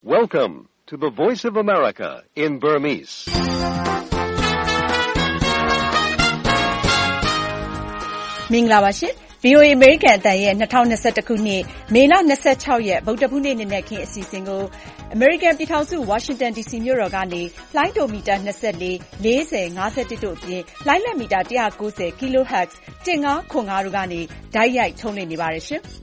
Welcome to the Voice of America in Burmese. Minglawashi, VOA American အတန်ရဲ့2021ခုနှစ်မေလ26ရက်ဗုဒ္ဓဘူးနေ့နေ့ခင်းအစီအစဉ်ကို American ပြည်ထောင်စု Washington DC မြို့တော်ကနေလိုင်းဒိုမီတာ24 40 51တို့အပြင်လိုင်းလက်မီတာ190 kHz 1505တို့ကနေဓာတ်ရိုက်ထုတ်လွှင့်နေပါတယ်ရှင်။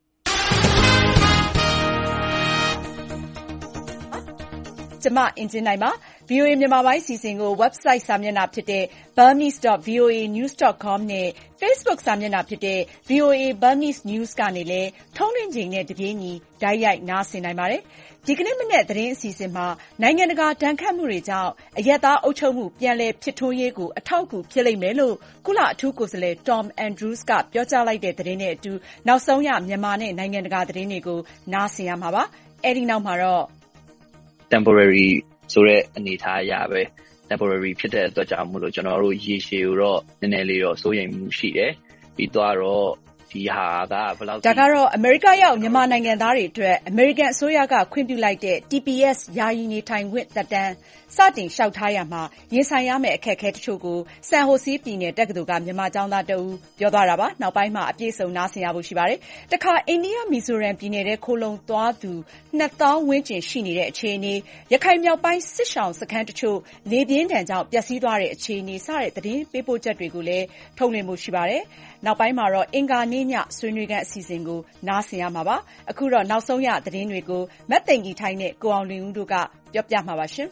ကျွန်မအင်ဂျင်နိုင်ပါ VOA မြန်မာပိုင်းအစီအစဉ်ကို website စာမျက်နှာဖြစ်တဲ့ burmese.voanews.com နဲ့ Facebook စာမျက်နှာဖြစ်တဲ့ VOA Burmese News ကနေလည်းထုံးလွှင့်ချိန်နဲ့တပြေးညီဓာတ်ရိုက်နားဆင်နိုင်ပါတယ်။ဒီကနေ့မနက်သတင်းအစီအစဉ်မှာနိုင်ငံတကာဒဏ်ခတ်မှုတွေကြောင့်အရပ်သားအုပ်ချုပ်မှုပြန်လည်ဖြစ်ထွန်းရေးကိုအထောက်အကူဖြစ်လိမ့်မယ်လို့ကုလအထူးကိုယ်စားလှယ် Tom Andrews ကပြောကြားလိုက်တဲ့သတင်းနဲ့အတူနောက်ဆုံးရမြန်မာနဲ့နိုင်ငံတကာသတင်းတွေကိုနားဆင်ရမှာပါ။အဲဒီနောက်မှာတော့ temporary ဆိုတဲ့အနေအထားအရပဲ temporary ဖြစ်တဲ့အတွက်ကြောင့်မို့လို့ကျွန်တော်တို့ရေရှည်ကိုတော့နည်းနည်းလေးတော့စိုးရိမ်မှုရှိတယ်ပြီးတော့ဒီဟာကဘယ်လောက်ဒါကတော့အမေရိကရောက်မြန်မာနိုင်ငံသားတွေအတွက်အမေရိကန်အစိုးရကခွင့်ပြုလိုက်တဲ့ TPS ယာယီနေထိုင်ခွင့်သက်တမ်းစတင်လျှောက်ထားရမှာရင်ဆိုင်ရမယ့်အခက်အခဲတချို့ကိုဆန်ဟိုစီးပြည်နယ်တက္ကသိုလ်ကမြန်မာကျောင်းသားတဦးပြောသွားတာပါနောက်ပိုင်းမှာအပြည့်စုံနားဆင်ရဖို့ရှိပါတယ်တခါအိန္ဒိယမီဇိုရမ်ပြည်နယ်ထဲခိုလုံသွားသူ2000ဝန်းကျင်ရှိနေတဲ့အခြေအနေရခိုင်မြောက်ပိုင်းစစ်ရှောင်စခန်းတချို့လေပြင်းဒဏ်ကြောင့်ပျက်စီးသွားတဲ့အခြေအနေစတဲ့သတင်းပေးပို့ချက်တွေကိုလည်းထုတ်လွှင့်မှုရှိပါတယ်နောက်ပိုင်းမှာတော့အင်္ဂါနေ့ညဆွေးနွေးခန်းအစီအစဉ်ကိုနားဆင်ရမှာပါအခုတော့နောက်ဆုံးရသတင်းတွေကိုမတ်သိင်ကြီးထိုင်းနဲ့ကိုအောင်လွင်ဦးတို့ကပြောပြမှာပါရှင်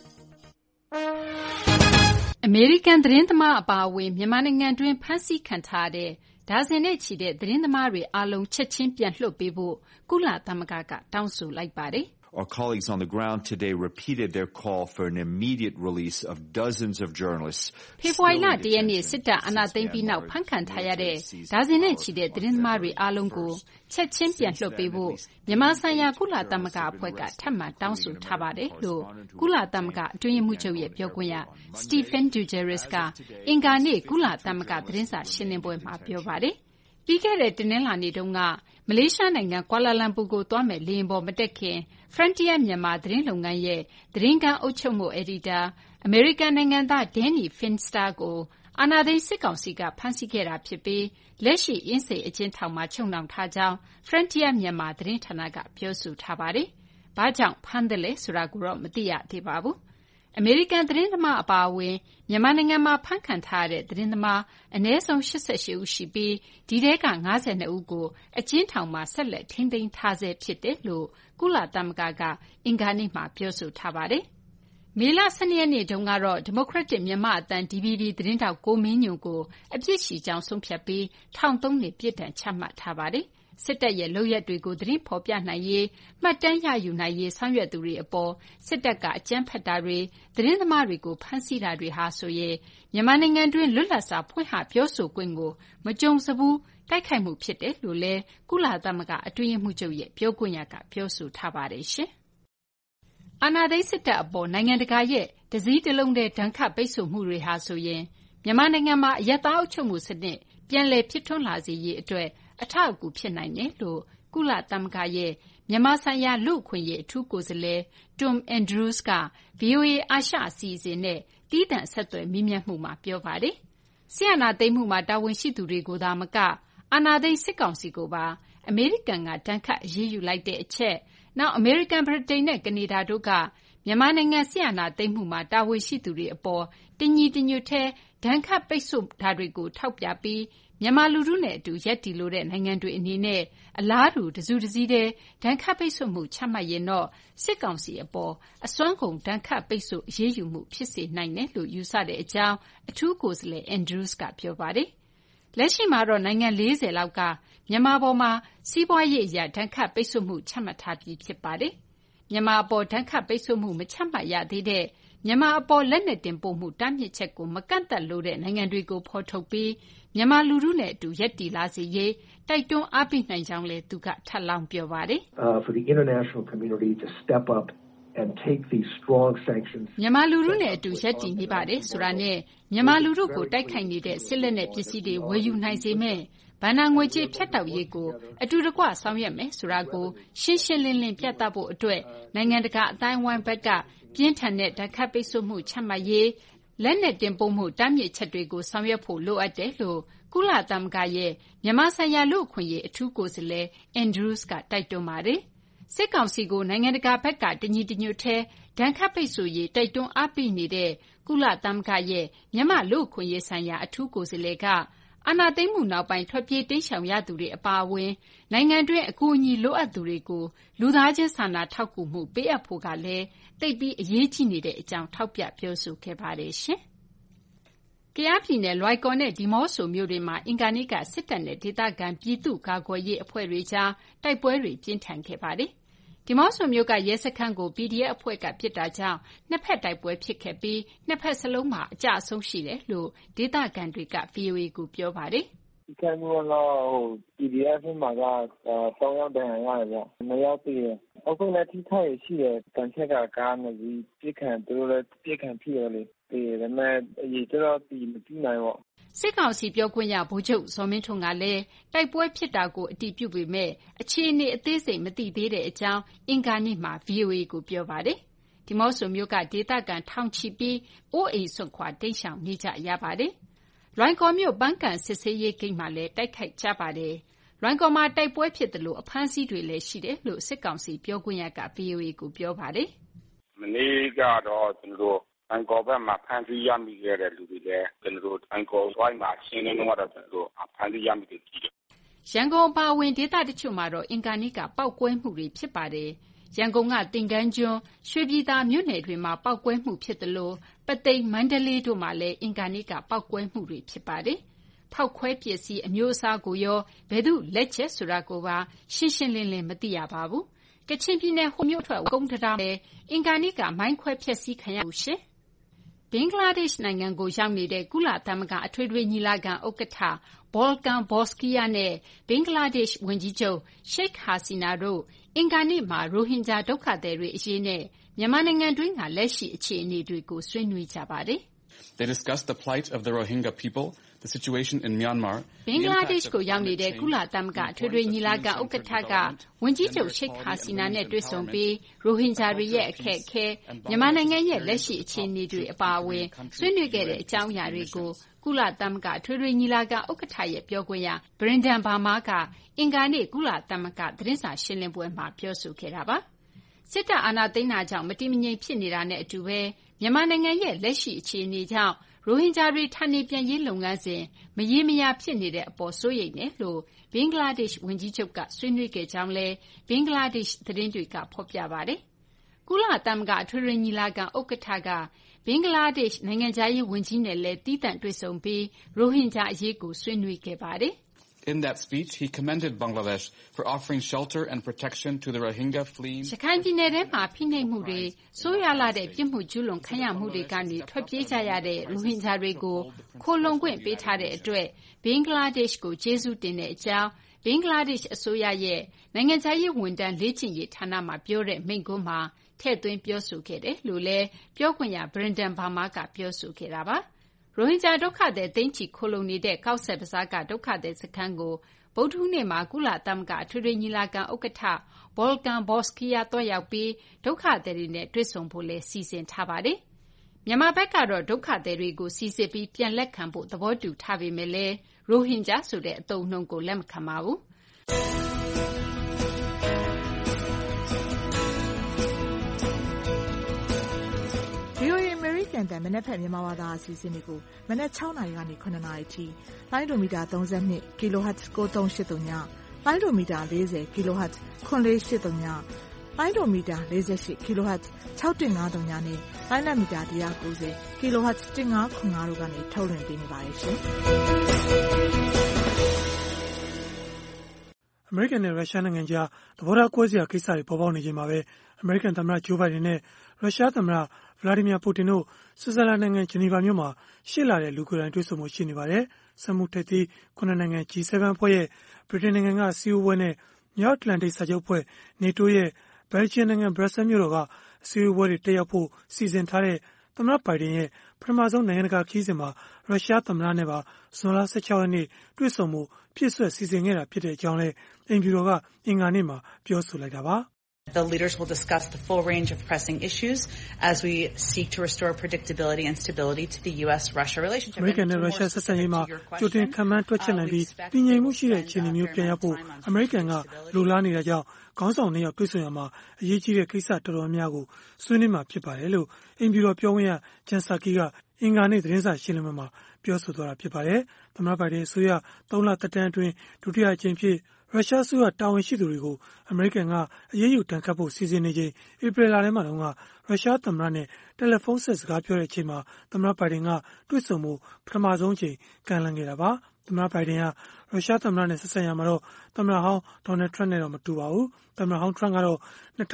အမေရိကန်သတင်းသမားအပါအဝင်မြန်မာနိုင်ငံတွင်းဖမ်းဆီးခံထားတဲ့ဒါဇင်နဲ့ချီတဲ့သတင်းသမားတွေအားလုံးချက်ချင်းပြန်လွှတ်ပေးဖို့ကုလသမဂ္ဂကတောင်းဆိုလိုက်ပါတယ် Our colleagues on the ground today repeated their call for an immediate release of dozens of journalists. ဖေဖော်ဝါရီလ1ရက်နေ့စစ်တပ်အာဏာသိမ်းပြီးနောက်ဖမ်းခံထားရတဲ့ဒါဇင်နဲ့ချီတဲ့သတင်းသမားတွေအားလုံးကိုချက်ချင်းပြန်လွှတ်ပေးဖို့မြန်မာဆိုင်ရာကုလသမဂ္ဂအဖွဲ့ကထပ်မံတောင်းဆိုထားပါတယ်လို့ကုလသမဂ္ဂအတွင်းရေးမှူးချုပ်ရဲ့ပြောခွင့်ရ Stephen Dujarric ကအင်္ဂါနေ့ကုလသမဂ္ဂသတင်းစာရှင်းလင်းပွဲမှာပြောပါတယ်ပြီးခဲ့တဲ့တနင်္လာနေ့တုန်းကမလေးရှားနိုင်ငံကွာလာလမ်ပူကိုသွားမဲ့လေယာဉ်ပေါ်မတက်ခင် Frontier မြန်မာသတင်းလုပ်ငန်းရဲ့သတင်းခန်းအုပ်ချုပ်မှုအယ်ဒီတာအမေရိကန်နိုင်ငံသား Danny Fenster ကိုအာဏာသိမ်းစစ်ကောင်စီကဖမ်းဆီးခဲ့တာဖြစ်ပြီးလက်ရှိအင်းစိန်အကျဉ်းထောင်မှာချုပ်နှောင်ထားကြောင်း Frontier မြန်မာသတင်းဌာနကပြောဆိုထားပါတယ်။ဘာကြောင့်ဖမ်းတယ်လဲဆိုတာကိုတော့မသိရသေးပါဘူး။အမေရိကန်သတင်းသမားအပါအဝင်မြန်မာနိုင်ငံမှာဖမ်းခံထားရတဲ့သတင်းသမားအနည်းဆုံး88ဦးရှိပြီးဒီထဲက52ဦးကိုအကျဉ်းထောင်မှာဆက်လက်ထိန်းသိမ်းထားဆဲဖြစ်တယ်လို့ကုလသမဂ္ဂကအင်္ဂါနေ့မှာပြောဆိုထားပါတယ်။မေလ12ရက်နေ့တုန်းကတော့ Democratic မြန်မာအသံ DVD သတင်းတောက်ကိုမင်းညိုကိုအပြစ်ရှိကြောင်းဆုံးဖြတ်ပြီးထောင်3နှစ်ပြစ်ဒဏ်ချမှတ်ထားပါတယ်။စစ်တပ်ရဲ့လုပ်ရပ်တွေကိုသတင်းဖော်ပြနိုင်ရေးမှတ်တမ်းရယူနိုင်ရေးဆောင်ရွက်သူတွေအပေါ်စစ်တပ်ကအကြမ်းဖက်တာတွေသတင်းသမားတွေကိုဖမ်းဆီးတာတွေဟာဆိုရင်မြန်မာနိုင်ငံတွင်းလွတ်လပ်စွာဖွင့်ဟပြောဆိုခွင့်ကိုမကြုံစဘူးတိုက်ခိုက်မှုဖြစ်တယ်လို့လည်းကုလသမဂ္ဂအတွင်းရေးမှူးချုပ်ရဲ့ပြောခွင့်ရကပြောဆိုထားပါတယ်ရှင်။အာဏာသိမ်းစစ်တပ်အပေါ်နိုင်ငံတကာရဲ့တစည်းတလုံးတည်းဒဏ်ခတ်ပိတ်ဆို့မှုတွေဟာဆိုရင်မြန်မာနိုင်ငံမှာအရပ်သားအုပ်ချုပ်မှုစနစ်ပြန်လည်ဖြစ်ထွန်းလာစေရေးအတွက်အထောက်အကူဖြစ်နိုင်တယ်လို့ကုလသမဂ္ဂရဲ့မြန်မာဆိုင်ရာလူ့အခွင့်အရေးအထူးကိုယ်စားလှယ် Tom Andrews က VOA အာရှအစီအစဉ်နဲ့တီးသန့်ဆက်သွယ်မေးမြန်းမှုမှာပြောပါတယ်။ဆီယနာသိမ်းမှုမှာတာဝန်ရှိသူတွေကိုသာမကအာဏာသိမ်းစစ်ကောင်စီကိုပါအမေရိကန်ကတန်းခတ်အရေးယူလိုက်တဲ့အချက်နောက်အမေရိကန်ဗြိတိန်နဲ့ကနေဒါတို့ကမြန်မာနိုင်ငံဆီယနာသိမ်းမှုမှာတာဝန်ရှိသူတွေအပေါ်တညီတညွတ်ထဲဒဏ်ခတ်ပိတ်ဆို့တာတွေကိုထောက်ပြပြီးမြန်မာလူထုနဲ့အတူရပ်တည်လိုတဲ့နိုင်ငံတွေအနေနဲ့အလားတူတစုတစည်းတည်းဒဏ်ခတ်ပိတ်ဆို့မှုချမှတ်ရင်တော့စစ်ကောင်စီအပေါ်အစွမ်းကုန်ဒဏ်ခတ်ပိတ်ဆို့အရေးယူမှုဖြစ်စေနိုင်တယ်လို့ယူဆတဲ့အကြောင်းအထူးကိုယ်စားလှယ် Andrews ကပြောပါတယ်။လက်ရှိမှာတော့နိုင်ငံ40လောက်ကမြန်မာပေါ်မှာစီးပွားရေးအရဒဏ်ခတ်ပိတ်ဆို့မှုချမှတ်ထားပြီးဖြစ်ပါတယ်။မြန်မာအပေါ်ဒဏ်ခတ်ပိတ်ဆို့မှုမချမှတ်ရသေးတဲ့မြန်မာအပေါ်လက်နက်တင်ပို့မှုတားမြစ်ချက်ကိုမကန့်သက်လိုတဲ့နိုင်ငံတွေကိုဖော်ထုတ်ပြီးမြန်မာလူထုနဲ့အတူရပ်တည်လာစေရေးတိုက်တွန်းအားပေးနိုင်ကြောင်းလည်းသူကထပ်လောင်းပြောပါတယ်။ For the international community to step up and take these strong sanctions မြန်မာလူထုနဲ့အတူရပ်တည်နေပါတယ်ဆိုတာနဲ့မြန်မာလူထုကိုတိုက်ခိုက်နေတဲ့စစ်လက်နက်ပစ္စည်းတွေဝယ်ယူနိုင်စေမယ့်ဘဏ္ဍာငွေကြေးဖြတ်တောက်ရေးကိုအတူတကွဆောင်ရွက်မယ်ဆိုတာကိုရှင်းရှင်းလင်းလင်းပြသဖို့အတွက်နိုင်ငံတကာအတိုင်းအဝိုင်းဘက်ကပြင်းထန်တဲ့ဒဏ်ခတ်ပိတ်ဆို့မှုချမှတ်ရေးလက်နက်တင်ပို့မှုတားမြစ်ချက်တွေကိုဆောင်ရွက်ဖို့လိုအပ်တယ်လို့ကုလသမဂ္ဂရဲ့မြန်မာဆိုင်ရာလူ့အခွင့်အရေးအထူးကိုယ်စားလှယ် Andrews ကတိုက်တွန်းပါတယ်။စစ်ကောင်စီကိုနိုင်ငံတကာဘက်ကတညီတညွတ်ထဲဒဏ်ခတ်ပိတ်ဆို့ရေးတိုက်တွန်းအားပေးနေတဲ့ကုလသမဂ္ဂရဲ့မြန်မာလူ့အခွင့်အရေးဆိုင်ရာအထူးကိုယ်စားလှယ်ကအာဏာသိမ်းမှုနောက်ပိုင်းထွက်ပြေးတိမ်းရှောင်ရသူတွေအပါအဝင်နိုင်ငံတွင်းအကူအညီလိုအပ်သူတွေကိုလူသားချင်းစာနာထောက်ကူမှုပေးအပ်ဖို့ကလည်းသိပ်ပြီးအရေးကြီးနေတဲ့အကြောင်းထောက်ပြပြောဆိုခဲ့ပါတယ်ရှင်။ကယားပြည်နယ်လွိုင်ကော်နဲ့ဒီမော့ဆိုမြို့တွေမှာအင်္ဂါနေ့ကစစ်တပ်နဲ့ဒေသခံပြည်သူ့ကာကွယ်ရေးအဖွဲ့တွေကြားတိုက်ပွဲတွေပြင်းထန်ခဲ့ပါတယ်။ဒီမော့ဆိုမြို့ကရဲစခန်းကို PDF အဖွဲ့ကပစ်တာကြောင့်နှစ်ဖက်တိုက်ပွဲဖြစ်ခဲ့ပြီးနှစ်ဖက်စလုံးမှာအကျအဆုံးရှိတယ်လို့ဒေသခံတွေက VOA ကိုပြောပါတယ်။ဒီကနေ့ကတော့ PDF မှာက3ယောက်တန်းရတယ်ဗျ။2ယောက်ပြီးတယ်။အခုလည်းထိခိုက်ရှိတယ်။တန်ချက်ကကားနဲ့ပြီးပြစ်ခံသူတို့လည်းပြစ်ခံဖြစ်ရလေ။ဒါပေမဲ့အရေးတော့မပြီးနိုင်တော့စစ်ကောင်စီပြောခွင့်ရဗိုလ်ချုပ်ဇော်မင်းထွန်းကလည်းတိုက်ပွဲဖြစ်တာကိုအတည်ပြုပေမဲ့အခြေအနေအသေးစိတ်မသိသေးတဲ့အကြောင်းအင်္ဂါနေ့မှာ VOA ကိုပြောပါတယ်။ဒီမော့ဆိုမြို့ကဒေသခံထောင်ချီပြီးအိုးအိမ်စွန့်ခွာတိမ်းရှောင်နေကြရပါတယ်။လွိုင်ကော်မြို့ပန်းကန်စစ်ဆေးရေးဂိတ်မှာလည်းတိုက်ခိုက်ကြပါတယ်။လွိုင်ကော်မှာတိုက်ပွဲဖြစ်တယ်လို့အဖမ်းဆီးတွေလည်းရှိတယ်လို့စစ်ကောင်စီပြောခွင့်ရက VOA ကိုပြောပါတယ်။မနေ့ကတော့ကျွန်တော်အန်ကောဘက်မှာဖမ်းဆီးရမိခဲ့တဲ့လူတွေလည်းကျွန်တော်အန်ကောဝိုင်းမှာရှင်းနေတော့ကျွန်တော်ဖမ်းဆီးရမိတယ်ကြည့်တယ်။ရန်ကုန်ပါဝင်ဒေသတချို့မှာတော့အင်္ဂါနေ့ကပောက်ကွဲမှုတွေဖြစ်ပါတယ်။ရန်ကုန်ကတင်ကန်းကျွန်းရွှေပြည်သာမြို့နယ်တွေမှာပောက်ကွဲမှုဖြစ်တယ်လို့ပသိမ်မန္တလေးတို့မှာလည်းအင်္ဂါနေ့ကပောက်ကွဲမှုတွေဖြစ်ပါတယ်။ဖောက်ခွဲပစ္စည်းအမျိုးအစားကိုရောဘယ်သူလက်ချက်ဆိုတာကိုပါရှင်းရှင်းလင်းလင်းမသိရပါဘူး။ကချင်ပြည်နယ်ဟိုမြို့ထွက်ကုန်းတရားလည်းအင်္ဂါနေ့ကမိုင်းခွဲဖျက်ဆီးခံရလို့ရှင်။ဘင်္ဂလားဒေ့ရှ်နိုင်ငံကိုရောက်နေတဲ့ကုလသမဂ္ဂအထွေထွေညီလာခံဥက္ကဋ္ဌဘော်လကန်ဘော့စကီယာနဲ့ဘင်္ဂလားဒေ့ရှ်ဝန်ကြီးချုပ်ရှိတ်ဟာစီနာတို့အင်္ဂါနေ့မှာရိုဟင်ဂျာဒုက္ခသည်တွေအရေးနဲ့မြန်မာနိုင်ငံတွင်းကလက်ရှိအခြေအနေတွေကိုဆွေးနွေးကြပါတယ်။ They discussed the plight of the Rohingya people, the situation in Myanmar. ဘင်္ဂလားဒေ့ရှ်ကိုရောက်နေတဲ့ကုလသမဂ္ဂအထွေထွေညီလာခံဥက္ကဋ္ဌကဝန်ကြီးချုပ်ရှိတ်ဟာစီနာနဲ့တွေ့ဆုံပြီးရိုဟင်ဂျာတွေရဲ့အခက်အခဲမြန်မာနိုင်ငံရဲ့လက်ရှိအခြေအနေတွေအပါအဝင်ဆွေးနွေးခဲ့တဲ့အကြောင်းအရာတွေကိုကုလသမဂ္ဂအထွေထွေညီလာခံဥက္ကဋ္ဌရဲ့ပြောခွင့်ရဘရင်ဒန်ဘာမာကအင်္ဂါနေ့ကုလသမဂ္ဂသတင်းစာရှင်းလင်းပွဲမှာပြောဆိုခဲ့တာပါ။စစ်တပ်အာဏာသိမ်းတာကြောင့်မတည်မငြိမ်ဖြစ်နေတာနဲ့အတူပဲမြန်မာနိုင်ငံရဲ့လက်ရှိအခြေအနေကြောင့်ရိုဟင်ဂျာတွေဌာနေပြန်ရေးလုပ်ငန်းစဉ်မရေမရာဖြစ်နေတဲ့အပေါ်စိုးရိမ်တယ်လို့ဘင်္ဂလားဒေ့ရှ်ဝန်ကြီးချုပ်ကဆွေးနွေးခဲ့ကြောင်းလည်းဘင်္ဂလားဒေ့ရှ်သတင်းတွေကဖော်ပြပါတယ်။ကုလသမဂ္ဂအထွေထွေညီလာခံဥက္ကဋ္ဌကဘင်္ဂလားဒေ့ရှ်နိုင်ငံခြားရေးဝန်ကြီးနဲ့လည်းသီးသန့်တွေ့ဆုံပြီးရိုဟင်ဂျာအရေးကိုဆွေးနွေးခဲ့ပါတယ်။ In that speech, he commended Bangladesh for offering shelter and protection to the Rohingya fleeing. ရခိုင်ပြည်နယ်ထဲမှာဖိနှိပ်မှုတွေဆိုးရွားလာတဲ့ပြစ်မှုကျူးလွန်ခံရမှုတွေကနေထွက်ပြေးကြရတဲ့ရိုဟင်ဂျာတွေကိုခိုလှုံခွင့်ပေးထားတဲ့အတွက်ဘင်္ဂလားဒေ့ရှ်ကိုကျေးဇူးတင်တဲ့အကြောင်းဘင်္ဂလားဒေ့ရှ်အစိုးရရဲ့နိုင်ငံခြားရေးဝန်ထမ်းလေ့ကျင့်ရေးဌာနမှပြောတဲ့မိန့်ခွန်းမှာထည့်သွင်းပြောဆိုခဲ့တယ်လို့လည်းပြောခွင့်ရဘရင်ဒန်ဘာမာကပြောဆိုခဲ့တာပါ။ရိုဟင်ဂျာဒုက္ခသည်သိန်းချီခိုလှုံနေတဲ့ကောက်ဆက်ဘဇားကဒုက္ခသည်စခန်းကိုဗုဒ္ဓဟူးနေ့မှာကုလသမဂ္ဂအထွေထွေညီလာခံဥက္ကဋ္ဌဘော်လကန်ဘော့စကီယာသွားရောက်ပြီးဒုက္ခသည်တွေနဲ့တွေ့ဆုံဖို့လည်းစီစဉ်ထားပါတယ်။မြန်မာဘက်ကတော့ဒုက္ခသည်တွေကိုစီစစ်ပြီးပြန်လက်ခံဖို့သဘောတူထားပေမဲ့လည်းရိုဟင်ဂျာဆိုတဲ့အသုံးအနှုန်းကိုလက်မခံပါဘူး။ကန်တန်မနက်ဖြန်မြန်မာဘာသာအစီအစဉ်တွေကိုမနက်6နာရီကနေ9နာရီထိလိုင်းဒိုမီတာ32 kHz 9383ညလိုင်းဒိုမီတာ40 kHz 9483ညလိုင်းဒိုမီတာ48 kHz 6153ညနဲ့လိုင်းနက်မီတာ190 kHz 1505တို့ကနေထုတ်လွှင့်ပေးနေပါတယ်ရှင်။အမေရိကန်နဲ့ရုရှားနိုင်ငံကြားသဘောထားကွဲစရာကိစ္စတွေပေါ်ပေါက်နေချိန်မှာပဲအမေရိကန်သမ္မတဂျိုးဘိုင်ဒန်နဲ့ရုရှားသမ္မတဗလာဒီမီယာပူတင်တို့ဆွစ်ဇာလန်နိုင်ငံဂျနီဗာမြို့မှာရှေ့လာတဲ့လူကိုယ်တိုင်တွေ့ဆုံမှုရှိနေပါတယ်။စက်မှုထိပ်သီး9နိုင်ငံ G7 အဖွဲ့ရဲ့ဗြိတိန်နိုင်ငံကစီအိုဝဲနဲ့မြောက်အတ္တလန်တိတ်စာချုပ်အဖွဲ့ NATO ရဲ့ဘယ်လ်ဂျီယံနိုင်ငံဘရပ်ဆဲလ်မြို့တော်ကအစည်းအဝေးတွေတက်ရောက်ဖို့စီစဉ်ထားတဲ့သမ္မတဘိုင်ဒန်ရဲ့ပထမဆုံးနိုင်ငံတကာခရီးစဉ်မှာရုရှားသမ္မတနဲ့ပါဇွန်လ 16 ရက်နေ့တွေ့ဆုံမှုဖြည့်ဆွတ်စီစဉ်ခဲ့တာဖြစ်ကြောင်းလည်းအိမ်ဖြူတော်ကအင်္ဂါနေ့မှာပြောဆိုလိုက်တာပါ The leaders will discuss the full range of pressing issues as we seek to restore predictability and stability to the U.S.-Russia relationship. အမေရိကန်နဲ့ရုရှားဆက်ဆံရေးမှာကြိုတင်ခံမှန်းတွက်ချက်နိုင်ပြီးတည်ငြိမ်မှုရှိတဲ့အခြေအနေမျိုးပြန်ရောက်ဖို့အမေရိကန်ကလိုလားနေတာကြောင့်ခေါင်းဆောင်နှစ်ယောက်တွေ့ဆုံရမှာအရေးကြီးတဲ့ကိစ္စတော်တော်များကိုဆွေးနွေးမှာဖြစ်ပါတယ်လို့အိမ်ဖြူတော်ပြောခွင့်ရဂျန်ဆာကီကအင်္ဂါနေ့သတင်းစာရှင်းလင်းပွဲမှာပြောဆိုသွားတာဖြစ်ပါတယ်။သမ္မတဘိုင်ဒန်အစိုးရ3 လသက်တမ်းအတွင်းဒုတိယအကြိမ်ဖြစ်ရုရှားအစိုးရတာဝန်ရှိသူတွေကိုအမေရိကန်ကအရေးယူတန်းခတ်ဖို့စီစဉ်နေချိန်ဧပြီလထဲမှာတုန်းကရုရှားသမ္မတနဲ့တယ်လီဖုန်းဆက်စကားပြောတဲ့အချိန်မှာသမ္မတဘိုင်ဒန်ကတွေ့ဆုံမှုပထမဆုံးအချိန်ကမ်းလှမ်းခဲ့တာပါသမ္မတဘိုင်ဒန်ကရုရှားသမ္မတနဲ့ဆက်ဆံရမှာတော့သမ္မတဟောင်းဒေါ်နယ်ထရန့်နဲ့တော့မတူပါဘူးသမ္မတဟောင်းထရန့်ကတော့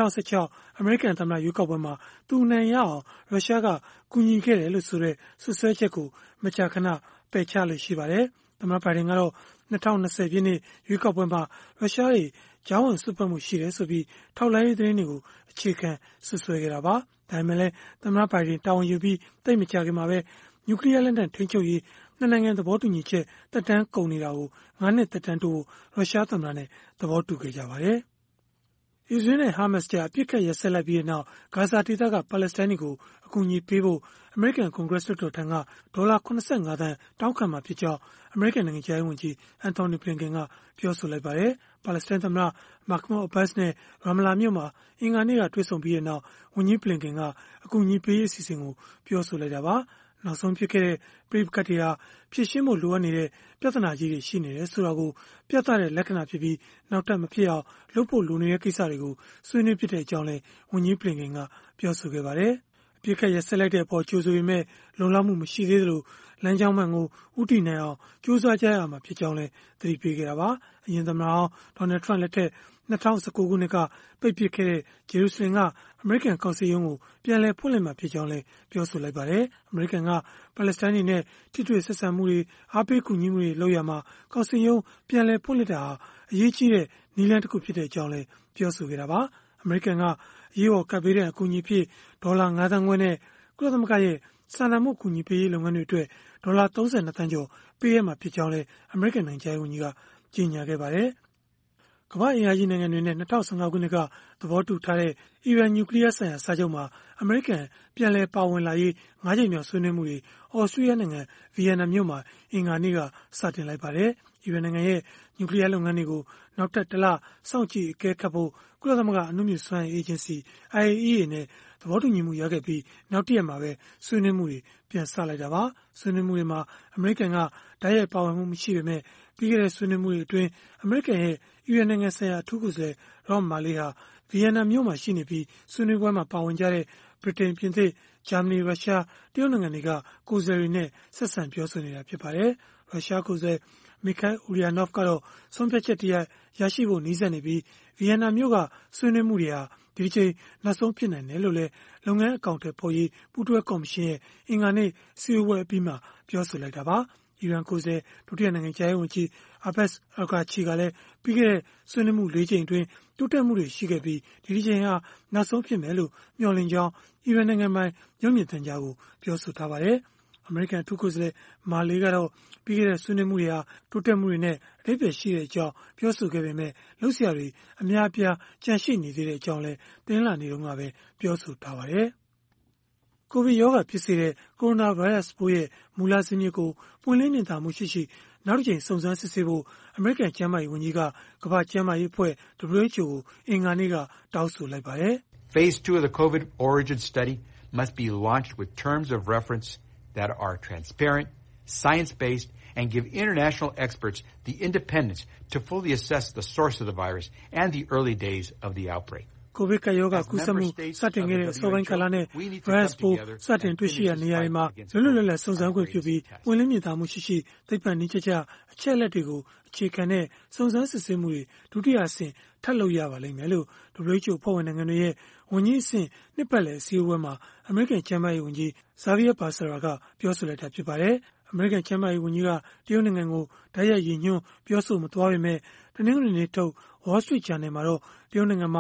2016အမေရိကန်သမ္မတရွေးကောက်ပွဲမှာသူနိုင်ရအောင်ရုရှားကကူညီခဲ့တယ်လို့ဆိုတဲ့ဆွဆွဲချက်ကိုမကြာခဏပယ်ချလို့ရှိပါတယ်သမ္မတဘိုင်ဒန်ကတော့2020 ပြည့်နှစ်ရွေးကောက်ပွဲမှာရုရှားတွေကြားဝင်စွက်ဖက်မှုရှိတယ်ဆိုပြီးထောက်လှမ်းရေးသတင်းတွေကိုအခြေခံဆွဆွဲခဲ့တာပါ။ဒါပေမဲ့လည်းသမ္မတဘိုင်ဒန်တာဝန်ယူပြီးသိပ်မကြာခင်မှာပဲနျူကလ িয়ার လက်နက်ထိန်းချုပ်ရေးနှစ်နိုင်ငံသဘောတူညီချက်တက်တန်းကုန်နေတာကို9 နှစ်တက်တန်းတိုးရုရှားသမ္မတနဲ့သဘောတူခဲ့ကြပါတယ်။အစ္စရေးနဲ့ဟာမတ်စ်ကြားအပြစ်ခတ်ရစက်လိုက်ပြီးနောက်ဂါဇာဒေသကပါလက်စတိုင်းတွေကိုအကူအညီပေးဖို့အမေရိကန်ကွန်ဂရက်လွှတ်တော်ထံကဒေါ်လာ85 သန်းတောင်းခံမှာဖြစ်ကြောင်းအမေရိကန်နိုင်ငံခြားရေးဝန်ကြီးအန်တိုနီဘလင်ကန်ကပြောဆိုလိုက်ပါတယ်။ပါလက်စတိုင်းသမ္မတမာခ်မွတ်အဘတ်စ်နဲ့ရာမလာမြို့မှာအင်္ဂါနေ့ကတွေ့ဆုံပြီးနောက်ဝန်ကြီးဘလင်ကန်ကအကူအညီပေးရေးအစီအစဉ်ကိုပြောဆိုလိုက်တာပါ။နောက်ဆုံးဖြစ်ခဲ့တဲ့ပဋိပက္ခတွေဟာဖြေရှင်းဖို့လိုအပ်နေတဲ့ပြဿနာကြီးတွေရှိနေတယ်ဆိုတာကိုပြသတဲ့လက္ခဏာဖြစ်ပြီးနောက်ထပ်မဖြစ်အောင်လုပ်ဖို့လိုနေတဲ့ကိစ္စတွေကိုဆွေးနွေးဖြစ်တဲ့အကြောင်းလည်းဝန်ကြီးဘလင်ကန်ကပြောဆိုခဲ့ပါတယ်။အပြစ်ခတ်ရစက်လိုက်တဲ့အပေါ်ကြိုဆိုပေမဲ့လုံလောက်မှုမရှိသေးသလိုလမ်းကြောင်းမှန်ကိုဥတီနိုင်အောင်ကြိုးစားကြရမှာဖြစ်ကြောင်းလည်းသတိပေးခဲ့တာပါ။အရင်သမ္မတဟောင်းဒေါ်နယ်ထရန့်လက်ထက်2019 ခုနှစ်ကပိတ်ပစ်ခဲ့တဲ့ဂျေရုဆလင်ကအမေရိကန်ကောင်စစ်ရုံးကိုပြန်လည်ဖွင့်လှစ်မှာဖြစ်ကြောင်းလည်းပြောဆိုလိုက်ပါတယ်။အမေရိကန်ကပါလက်စတိုင်းတွေနဲ့ထိတွေ့ဆက်ဆံမှုတွေအားပေးကူညီမှုတွေလုပ်ရမှာကောင်စစ်ရုံးပြန်လည်ဖွင့်လှစ်တာဟာအရေးကြီးတဲ့နည်းလမ်းတစ်ခုဖြစ်တဲ့အကြောင်းလည်းပြောဆိုခဲ့တာပါ။အမေရိကန်ကအရေးပေါ်ကပ်ပေးတဲ့အကူအညီဖြစ်ဒေါ်လာ9 သန်းခွဲနဲ့ကုလသမဂ္ဂရဲ့စာနာမှုကူညီပေးရေးလုပ်ငန်းတွေအတွက်ဒေါ်လာ32 သန်းကျော်ပေးရမှာဖြစ်ကြောင်းလည်းအမေရိကန်နိုင်ငံခြားရေးဝန်ကြီးကကြေညာခဲ့ပါတယ်။ကမ္ဘာ့အင်အားကြီးနိုင်ငံတွေနဲ့2015 ခုနှစ်ကသဘောတူထားတဲ့အီရန်နျူကလ িয়ার ဆိုင်ရာစာချုပ်မှာအမေရိကန်ပြန်လည်ပါဝင်လာရေး9 ကြိမ်မြောက်ဆွေးနွေးမှုတွေအော်စတြီးယားနိုင်ငံဗီယက်နမ်မြို့မှာအင်္ဂါနေ့ကစတင်လိုက်ပါတယ်။အီရန်နိုင်ငံရဲ့နျူကလ িয়ার လုပ်ငန်းတွေကိုနောက်ထပ်1 လစောင့်ကြည့်အကဲခတ်ဖို့ကုလသမဂ္ဂအနုမြူစွမ်းအင်အေဂျင်စီ IAEA နဲ့သဘောတူညီမှုရခဲ့ပြီးနောက်တရက်မှာပဲဆွေးနွေးမှုတွေပြန်စလိုက်တာပါ။ဆွေးနွေးမှုတွေမှာအမေရိကန်ကတိုက်ရိုက်ပါဝင်မှုမရှိပေမဲ့ပြီးခဲ့တဲ့ဆွေးနွေးမှုတွေအတွင်းအမေရိကန်ရဲ့အီရန်နိုင်ငံဆိုင်ရာအထူးကိုယ်စားလှယ်ရော့မာလေးဟာဗီယက်နမ်မြို့မှာရှိနေပြီးဆွေးနွေးပွဲမှာပါဝင်ကြတဲ့ဗြိတိန်ပြင်သစ်ဂျာမနီရုရှားတရုတ်နိုင်ငံတွေကကိုယ်စားလှယ်တွေနဲ့ဆက်ဆံပြောဆိုနေတာဖြစ်ပါတယ်။ရုရှားကိုယ်စားလှယ်မီခိုင်အူလျာနော့ဖ်ကတော့ဆုံးဖြတ်ချက်တရပ်ရရှိဖို့နီးစပ်နေပြီးဗီယက်နမ်မြို့ကဆွေးနွေးမှုတွေဟာဒီတစ်ချိန်နောက်ဆုံးဖြစ်နိုင်တယ်လို့လည်းလုပ်ငန်းအကောင့်တွေပေါ်ရေးပူးတွဲကော်မရှင်ရဲ့အင်္ဂါနေ့စီအိုဝဲအပြီးမှာပြောဆိုလိုက်တာပါ။အီရန်ကိုယ်စားဒုတိယနိုင်ငံခြားရေးဝန်ကြီးအာဘတ်စ်အလ်ဂါချီကလည်းပြီးခဲ့တဲ့ဆွေးနွေးမှု4 ကြိမ်အတွင်းတိုးတက်မှုတွေရှိခဲ့ပြီးဒီတစ်ချိန်ဟာနောက်ဆုံးဖြစ်မယ်လို့မျှော်လင့်ကြောင်းအီရန်နိုင်ငံပိုင်ရုပ်မြင်သံကြားကိုပြောဆိုထားပါတယ်။အမေရိကန်အထူးကိုယ်စားလှယ်မာလေးကတော့ပြီးခဲ့တဲ့ဆွေးနွေးမှုတွေဟာတိုးတက်မှုတွေနဲ့အဓိပ္ပာယ်ရှိတဲ့အကြောင်းပြောဆိုခဲ့ပေမဲ့လှုပ်ရှားတွေအများအပြားကြန့်ရှိနေသေးတဲ့အကြောင်းလည်းတင်းလာနေတော့ကပဲပြောဆိုထားပါတယ်။ကိုဗစ်ရောဂါဖြစ်စေတဲ့ကိုရိုနာဗိုင်းရပ်စ်ပိုးရဲ့မူလဇာစ်မြစ်ကိုပွင့်လင်းမြင်သာမှုရှိနောက်တစ်ကြိမ်စုံစမ်းစစ်ဆေးဖို့အမေရိကန်ကျန်းမာရေးဝန်ကြီးကကမ္ဘာ့ကျန်းမာရေးအဖွဲ့ WHO ကိုအင်္ဂါနေ့ကတောင်းဆိုလိုက်ပါတယ်။ Phase 2 of the COVID origin study must be launched with terms of reference that are transparent, science-based, and give international experts the independence to fully assess the source of the virus and the early days of the outbreak. ကိုဗစ်ကပ်ရောဂါကူးစက်မှုစတင်ခဲ့တဲ့အစောပိုင်းကာလနဲ့ဗိုင်းရပ်စ်ပိုးစတင်တွေ့ရှိရနေရာတွေမှာလွတ်လပ်စုံစမ်းခွင့်ပြုပြီးပွင့်လင်းမြင်သာမှုရှိသိပ္ပံနည်းကျကျအချက်အလက်တွေကိုအခြေခံတဲ့စုံစမ်းစစ်ဆေးမှုတွေဒုတိယအဆင့်ထပ်လုပ်ရပါလိမ့်မယ်လို့ WHO အဖွဲ့ဝင်နိုင်ငံတွေရဲ့ဝန်ကြီးအဆင့်နှစ်ပတ်လည်အစည်းအဝေးမှာအမေရိကန်ကျန်းမာရေးဝန်ကြီးဇာဗီယာဘာဆရာကပြောဆိုလိုက်တာဖြစ်ပါတယ်။အမေရိကန်ကျန်းမာရေးဝန်ကြီးကတရုတ်နိုင်ငံကိုတိုက်ရိုက်ရည်ညွှန်းပြောဆိုမသွားပေမဲ့တနင်္ဂနွေနေ့ထုတ် Wall Street Journal မှာတော့တရုတ်နိုင်ငံမှာ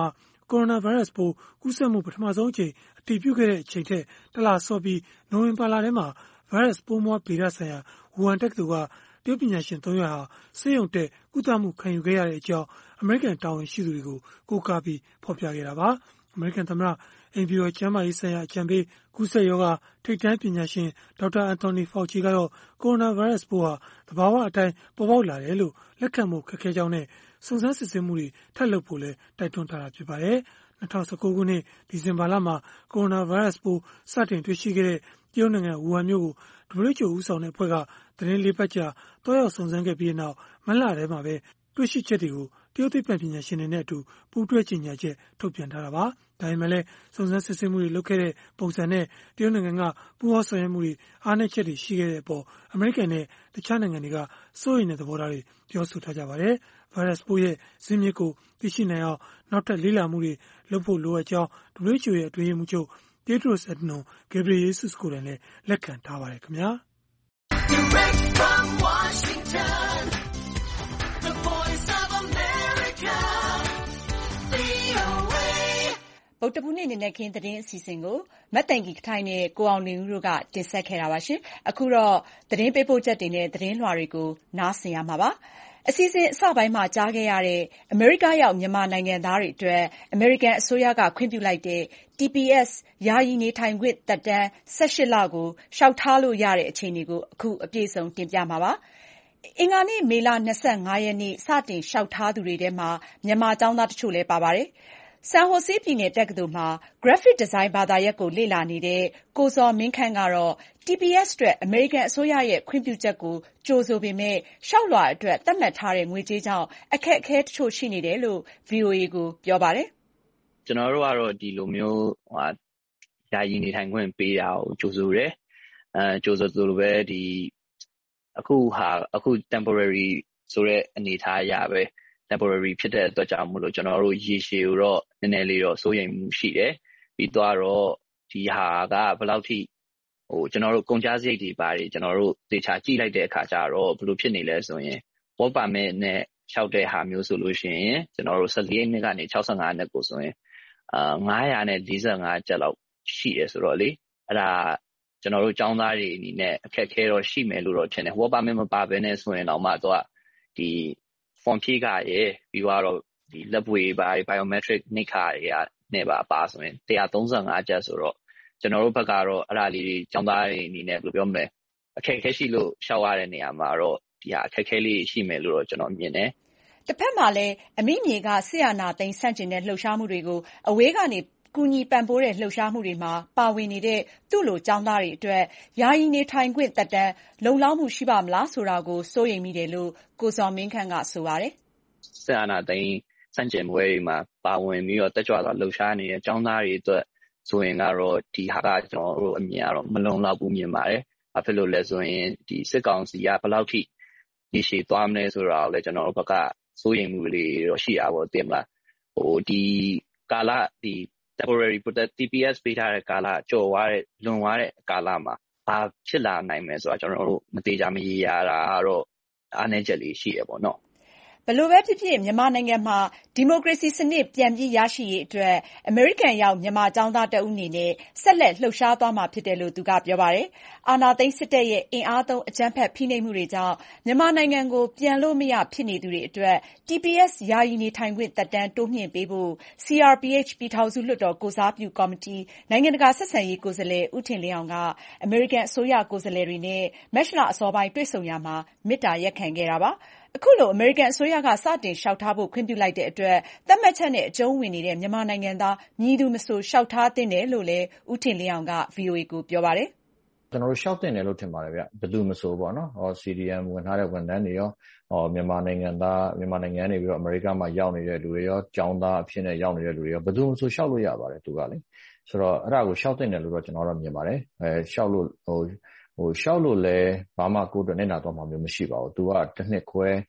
ကိုရိုနာဗိုင်းရပ်စ်ပိုးကူးစက်မှုပထမဆုံးအကြိမ်အတည်ပြုခဲ့တဲ့အချိန်ထက်တလစောပြီးနိုဝင်ဘာလထဲမှာဗိုင်းရပ်စ်ပိုးမွှားဗေဒဆိုင်ရာဝူဟန်တက္ကသိုလ်ကတရုတ်ပညာရှင်300ဟာဆေးရုံတက်ကုသမှုခံယူခဲ့ရတဲ့အကြောင်းအမေရိကန်တာဝန်ရှိသူတွေကိုကိုးကားပြီးဖော်ပြခဲ့တာပါ။အမေရိကန်သမ္မတအိမ်ဖြူတော်ကျန်းမာရေးဆိုင်ရာအကြံပေးကူးစက်ရောဂါထိပ်တန်းပညာရှင်ဒေါက်တာအန်တိုနီဖောက်ချီကတော့ကိုရိုနာဗိုင်းရပ်စ်ပိုးဟာသဘာဝအတိုင်းပေါ်ပေါက်လာတယ်လို့လက်ခံဖို့ခက်ခဲကြောင်းနဲ့စုံစမ်းစစ်ဆေးမှုတွေထပ်လုပ်ဖို့လည်းတိုက်တွန်းထားတာဖြစ်ပါတယ်။2019ခုနှစ်ဒီဇင်ဘာလမှာကိုရိုနာဗိုင်းရပ်စ်ပိုးစတင်တွေ့ရှိခဲ့တဲ့တရုတ်နိုင်ငံဝူဟန်မြို့ကို WHO ဦးဆောင်တဲ့အဖွဲ့ကသတင်း၄ပတ်ကြာတွားရောက်စုံစမ်းခဲ့ပြီးနောက်မတ်လထဲမှာပဲတွေ့ရှိချက်တွေကိုတရုတ်သိပ္ပံပညာရှင်တွေနဲ့အတူပူးတွဲကြေညာချက်ထုတ်ပြန်ထားတာပါ။ဒါပေမဲ့လည်းစုံစမ်းစစ်ဆေးမှုတွေလုပ်ခဲ့တဲ့ပုံစံနဲ့တရုတ်နိုင်ငံကပူးပေါင်းဆောင်ရွက်မှုတွေအားနည်းချက်တွေရှိခဲ့တဲ့အပေါ်အမေရိကန်နဲ့တခြားနိုင်ငံတွေကစိုးရိမ်တဲ့သဘောထားတွေပြောဆိုထားကြပါတယ်။ဗိုင်းရပ်စ်ပိုးရဲ့ဇစ်မြစ်ကိုသိရှိနိုင်အောင်နောက်ထပ်လေ့လာမှုတွေလုပ်ဖို့လိုအပ်ကြောင်း WHO ရဲ့အတွင်းရေးမှူးချုပ်Tedros Adhanom Ghebreyesus ကိုယ်တိုင်လည်းလက်ခံထားပါတယ်ခင်ဗျာ။ Direct from Washington, the voice of America, VOA. ဗုဒ္ဓဘူးနေ့နေ့နဲ့ခင်းသတင်းအစီအစဉ်ကိုမတ်တိုင်ကီခိုင်နဲ့ကိုအောင်လင်းဦးတို့ကတင်ဆက်ခဲ့တာပါရှင်။အခုတော့သတင်းပေးပို့ချက်တွေနဲ့သတင်းလွှာတွေကိုနားဆင်ရမှာပါ။အစီအစဉ်အစပိုင်းမှာကြားခဲ့ရတဲ့အမေရိကရောက်မြန်မာနိုင်ငံသားတွေအတွက်အမေရိကန်အစိုးရကခွင့်ပြုလိုက်တဲ့ TPS ယာယီနေထိုင်ခွင့်သက်တမ်း18လကိုလျှောက်ထားလို့ရတဲ့အခြေအနေကိုအခုအပြည့်အစုံတင်ပြမှာပါ။အင်္ဂါနေ့မေလ25ရက်နေ့စတင်လျှောက်ထားသူတွေထဲမှာမြန်မာကျောင်းသားတချို့လည်းပါပါတယ်။ဆန်ဟိုဆေးပြည်နယ်တက္ကသိုလ်မှာ Graphic Design ဘာသာရပ်ကိုလေ့လာနေတဲ့ကိုဇော်မင်းခန့်ကတော့ TPS အတွက်အမေရိကန်အစိုးရရဲ့ခွင့်ပြုချက်ကိုကြိုဆိုပေမဲ့လျှောက်လွှာအတွက်သတ်မှတ်ထားတဲ့ငွေကြေးကြောင့်အခက်အခဲတချို့ရှိနေတယ်လို့ VOA ကိုပြောပါတယ်။ကျွန်တော်တို့ကတော့ဒီလိုမျိုးယာယီနေထိုင်ခွင့်ပေးတာကိုကြိုဆိုတယ်။ကြိုဆိုသလိုပဲဒီအခု temporary ဆိုတဲ့အနေအထားအရပဲ temporary ဖြစ်တဲ့အတွက်ကြောင့်မို့လို့ကျွန်တော်တို့ရေရှည်ကိုတော့နည်းနည်းလေးတော့စိုးရိမ်မှုရှိတယ်ပြီးတော့ဒီဟာကဘယ်လောက်ထိကျွန်တော်တို့ကုန်ကျစရိတ်တွေပါတယ်ကျွန်တော်တို့သေချာကြည့်လိုက်တဲ့အခါကျတော့ဘယ်လိုဖြစ်နေလဲဆိုရင် work permit နဲ့လျှောက်တဲ့ဟာမျိုးဆိုလို့ရှိရင်ကျွန်တော်တို့14နှစ်ကနေ65နှစ်ကိုဆိုရင်945ကျပ်လောက်ရှိတယ်ဆိုတော့လေအဲ့ဒါကျွန်တော်တို့ចောင်းသားတွေအနေနဲ့အခက်ခဲတော့ရှိမယ်လို့တော့ထင်တယ် work permit မပါဘဲနဲ့ဆိုရင်တော့မှတော့ဒီ form ဖြည့်ခရဲပြီးတော့ဒီလက်ပွေပါ biometric နှိပ်ခရဲနဲ့ပါဆိုရင်135ကျပ်ဆိုတော့ကျွန်တော်တို့ဘက်ကတော့အဲ့ဒါလေးတွေចောင်းသားတွေအနေနဲ့ဘယ်လိုပြောမလဲအခက်ခဲရှိလို့ရှောက်ရတဲ့နေရာမှာတော့ဒီဟာအခက်ခဲလေးရှိမယ်လို့တော့ကျွန်တော်မြင်တယ်တစ်ဖက်မှာလည်းအမိမြေကဆရာနာသိန်းဆန့်ကျင်တဲ့လှုပ်ရှားမှုတွေကိုအဝေးကနေကူညီပံ့ပိုးတဲ့လှုပ်ရှားမှုတွေမှာပါဝင်နေတဲ့သူ့လိုចောင်းသားတွေအတွက်ယာယီနေထိုင်ခွင့်သက်တမ်းလုံလောက်မှုရှိပါမလားဆိုတာကိုစိုးရိမ်မိတယ်လို့ကိုဇော်မင်းခန့်ကဆိုပါတယ်ဆရာနာသိန်းဆန့်ကျင်ပွဲတွေမှာပါဝင်ပြီးတော့တက်ကြွစွာလှုပ်ရှားနေတဲ့ចောင်းသားတွေအတွက်ဆိုရင်ကတော့ဒီဟာကကျွန်တော်တို့အမြင်ကတော့မလုံလောက်ဘူးမြင်ပါတယ်။ဘာဖြစ်လို့လဲဆိုရင်ဒီစစ်ကောင်စီကဘယ်လောက်ထိဒီရှည်သွားမလဲဆိုတာကိုလည်းကျွန်တော်တို့ဘက်ကစိုးရိမ်မှုတွေတော့ရှိတာပေါ့တင်မလား။ဒီကာလဒီ temporary TPS ပေးထားတဲ့ကာလကျော်သွားတဲ့လွန်သွားတဲ့ကာလမှာဘာဖြစ်လာနိုင်မလဲဆိုတာကျွန်တော်တို့မသေးချာမရေရာတာတော့အားနည်းချက်လေးရှိရပေါ့နော်ဘယ်လိုပဲဖြစ်ဖြစ်မြန်မာနိုင်ငံမှာဒီမိုကရေစီစနစ်ပြန်ပြီးရရှိရေးအတွက်အမေရိကန်ရောက်မြန်မာကျောင်းသားတဦးအနေနဲ့ဆက်လက်လှုပ်ရှားသွားမှာဖြစ်တယ်လို့သူကပြောပါတယ်။အာဏာသိမ်းစစ်တပ်ရဲ့အင်အားသုံးအကြမ်းဖက်ဖိနှိပ်မှုတွေကြောင့်မြန်မာနိုင်ငံကိုပြန်လို့မရဖြစ်နေသူတွေအတွက် TPS ယာယီနေထိုင်ခွင့်သက်တမ်းတိုးမြှင့်ပေးဖို့ CRPH ပြည်ထောင်စုလွှတ်တော်ကိုယ်စားပြုကော်မတီနိုင်ငံတကာဆက်ဆံရေးကိုယ်စားလှယ်ဦးထင်လင်းအောင်ကအမေရိကန်အစိုးရကိုယ်စားလှယ်တွေနဲ့မတ်လအစောပိုင်းတွေ့ဆုံရာမှာမေတ္တာရပ်ခံခဲ့တာပါ။အခုလိုအမေရိကန်အစိုးရကစတင်လျှောက်ထားဖို့ခွင့်ပြုလိုက်တဲ့အတွက်သတ်မှတ်ချက်နဲ့အကျုံးဝင်နေတဲ့မြန်မာနိုင်ငံသားမည်သူမဆိုလျှောက်ထားသင့်တယ်လို့လည်းဦးထင်လင်းအောင်က VOA ကိုပြောပါတယ်။ကျွန်တော်တို့လျှောက်သင့်တယ်လို့ထင်ပါတယ်ဗျ။ဘယ်သူမဆိုပေါ့နော်။ CDM ဝင်ထားတဲ့ဝန်ထမ်းတွေရောမြန်မာနိုင်ငံနေပြီးတော့အမေရိကမှာရောက်နေတဲ့လူတွေရောကျောင်းသားအဖြစ်နဲ့ရောက်နေတဲ့လူတွေရောဘယ်သူမဆိုလျှောက်လို့ရပါတယ်သူကလေ။ဆိုတော့အဲ့ဒါကိုလျှောက်သင့်တယ်လို့တော့ကျွန်တော်တို့မြင်ပါတယ်။လျှောက်လို့လည်းဘာမှကိုယ်အတွက်နဲ့နာတော့မှမျိုးမရှိပါဘူး။ သူကတစ်နှစ်ခွဲ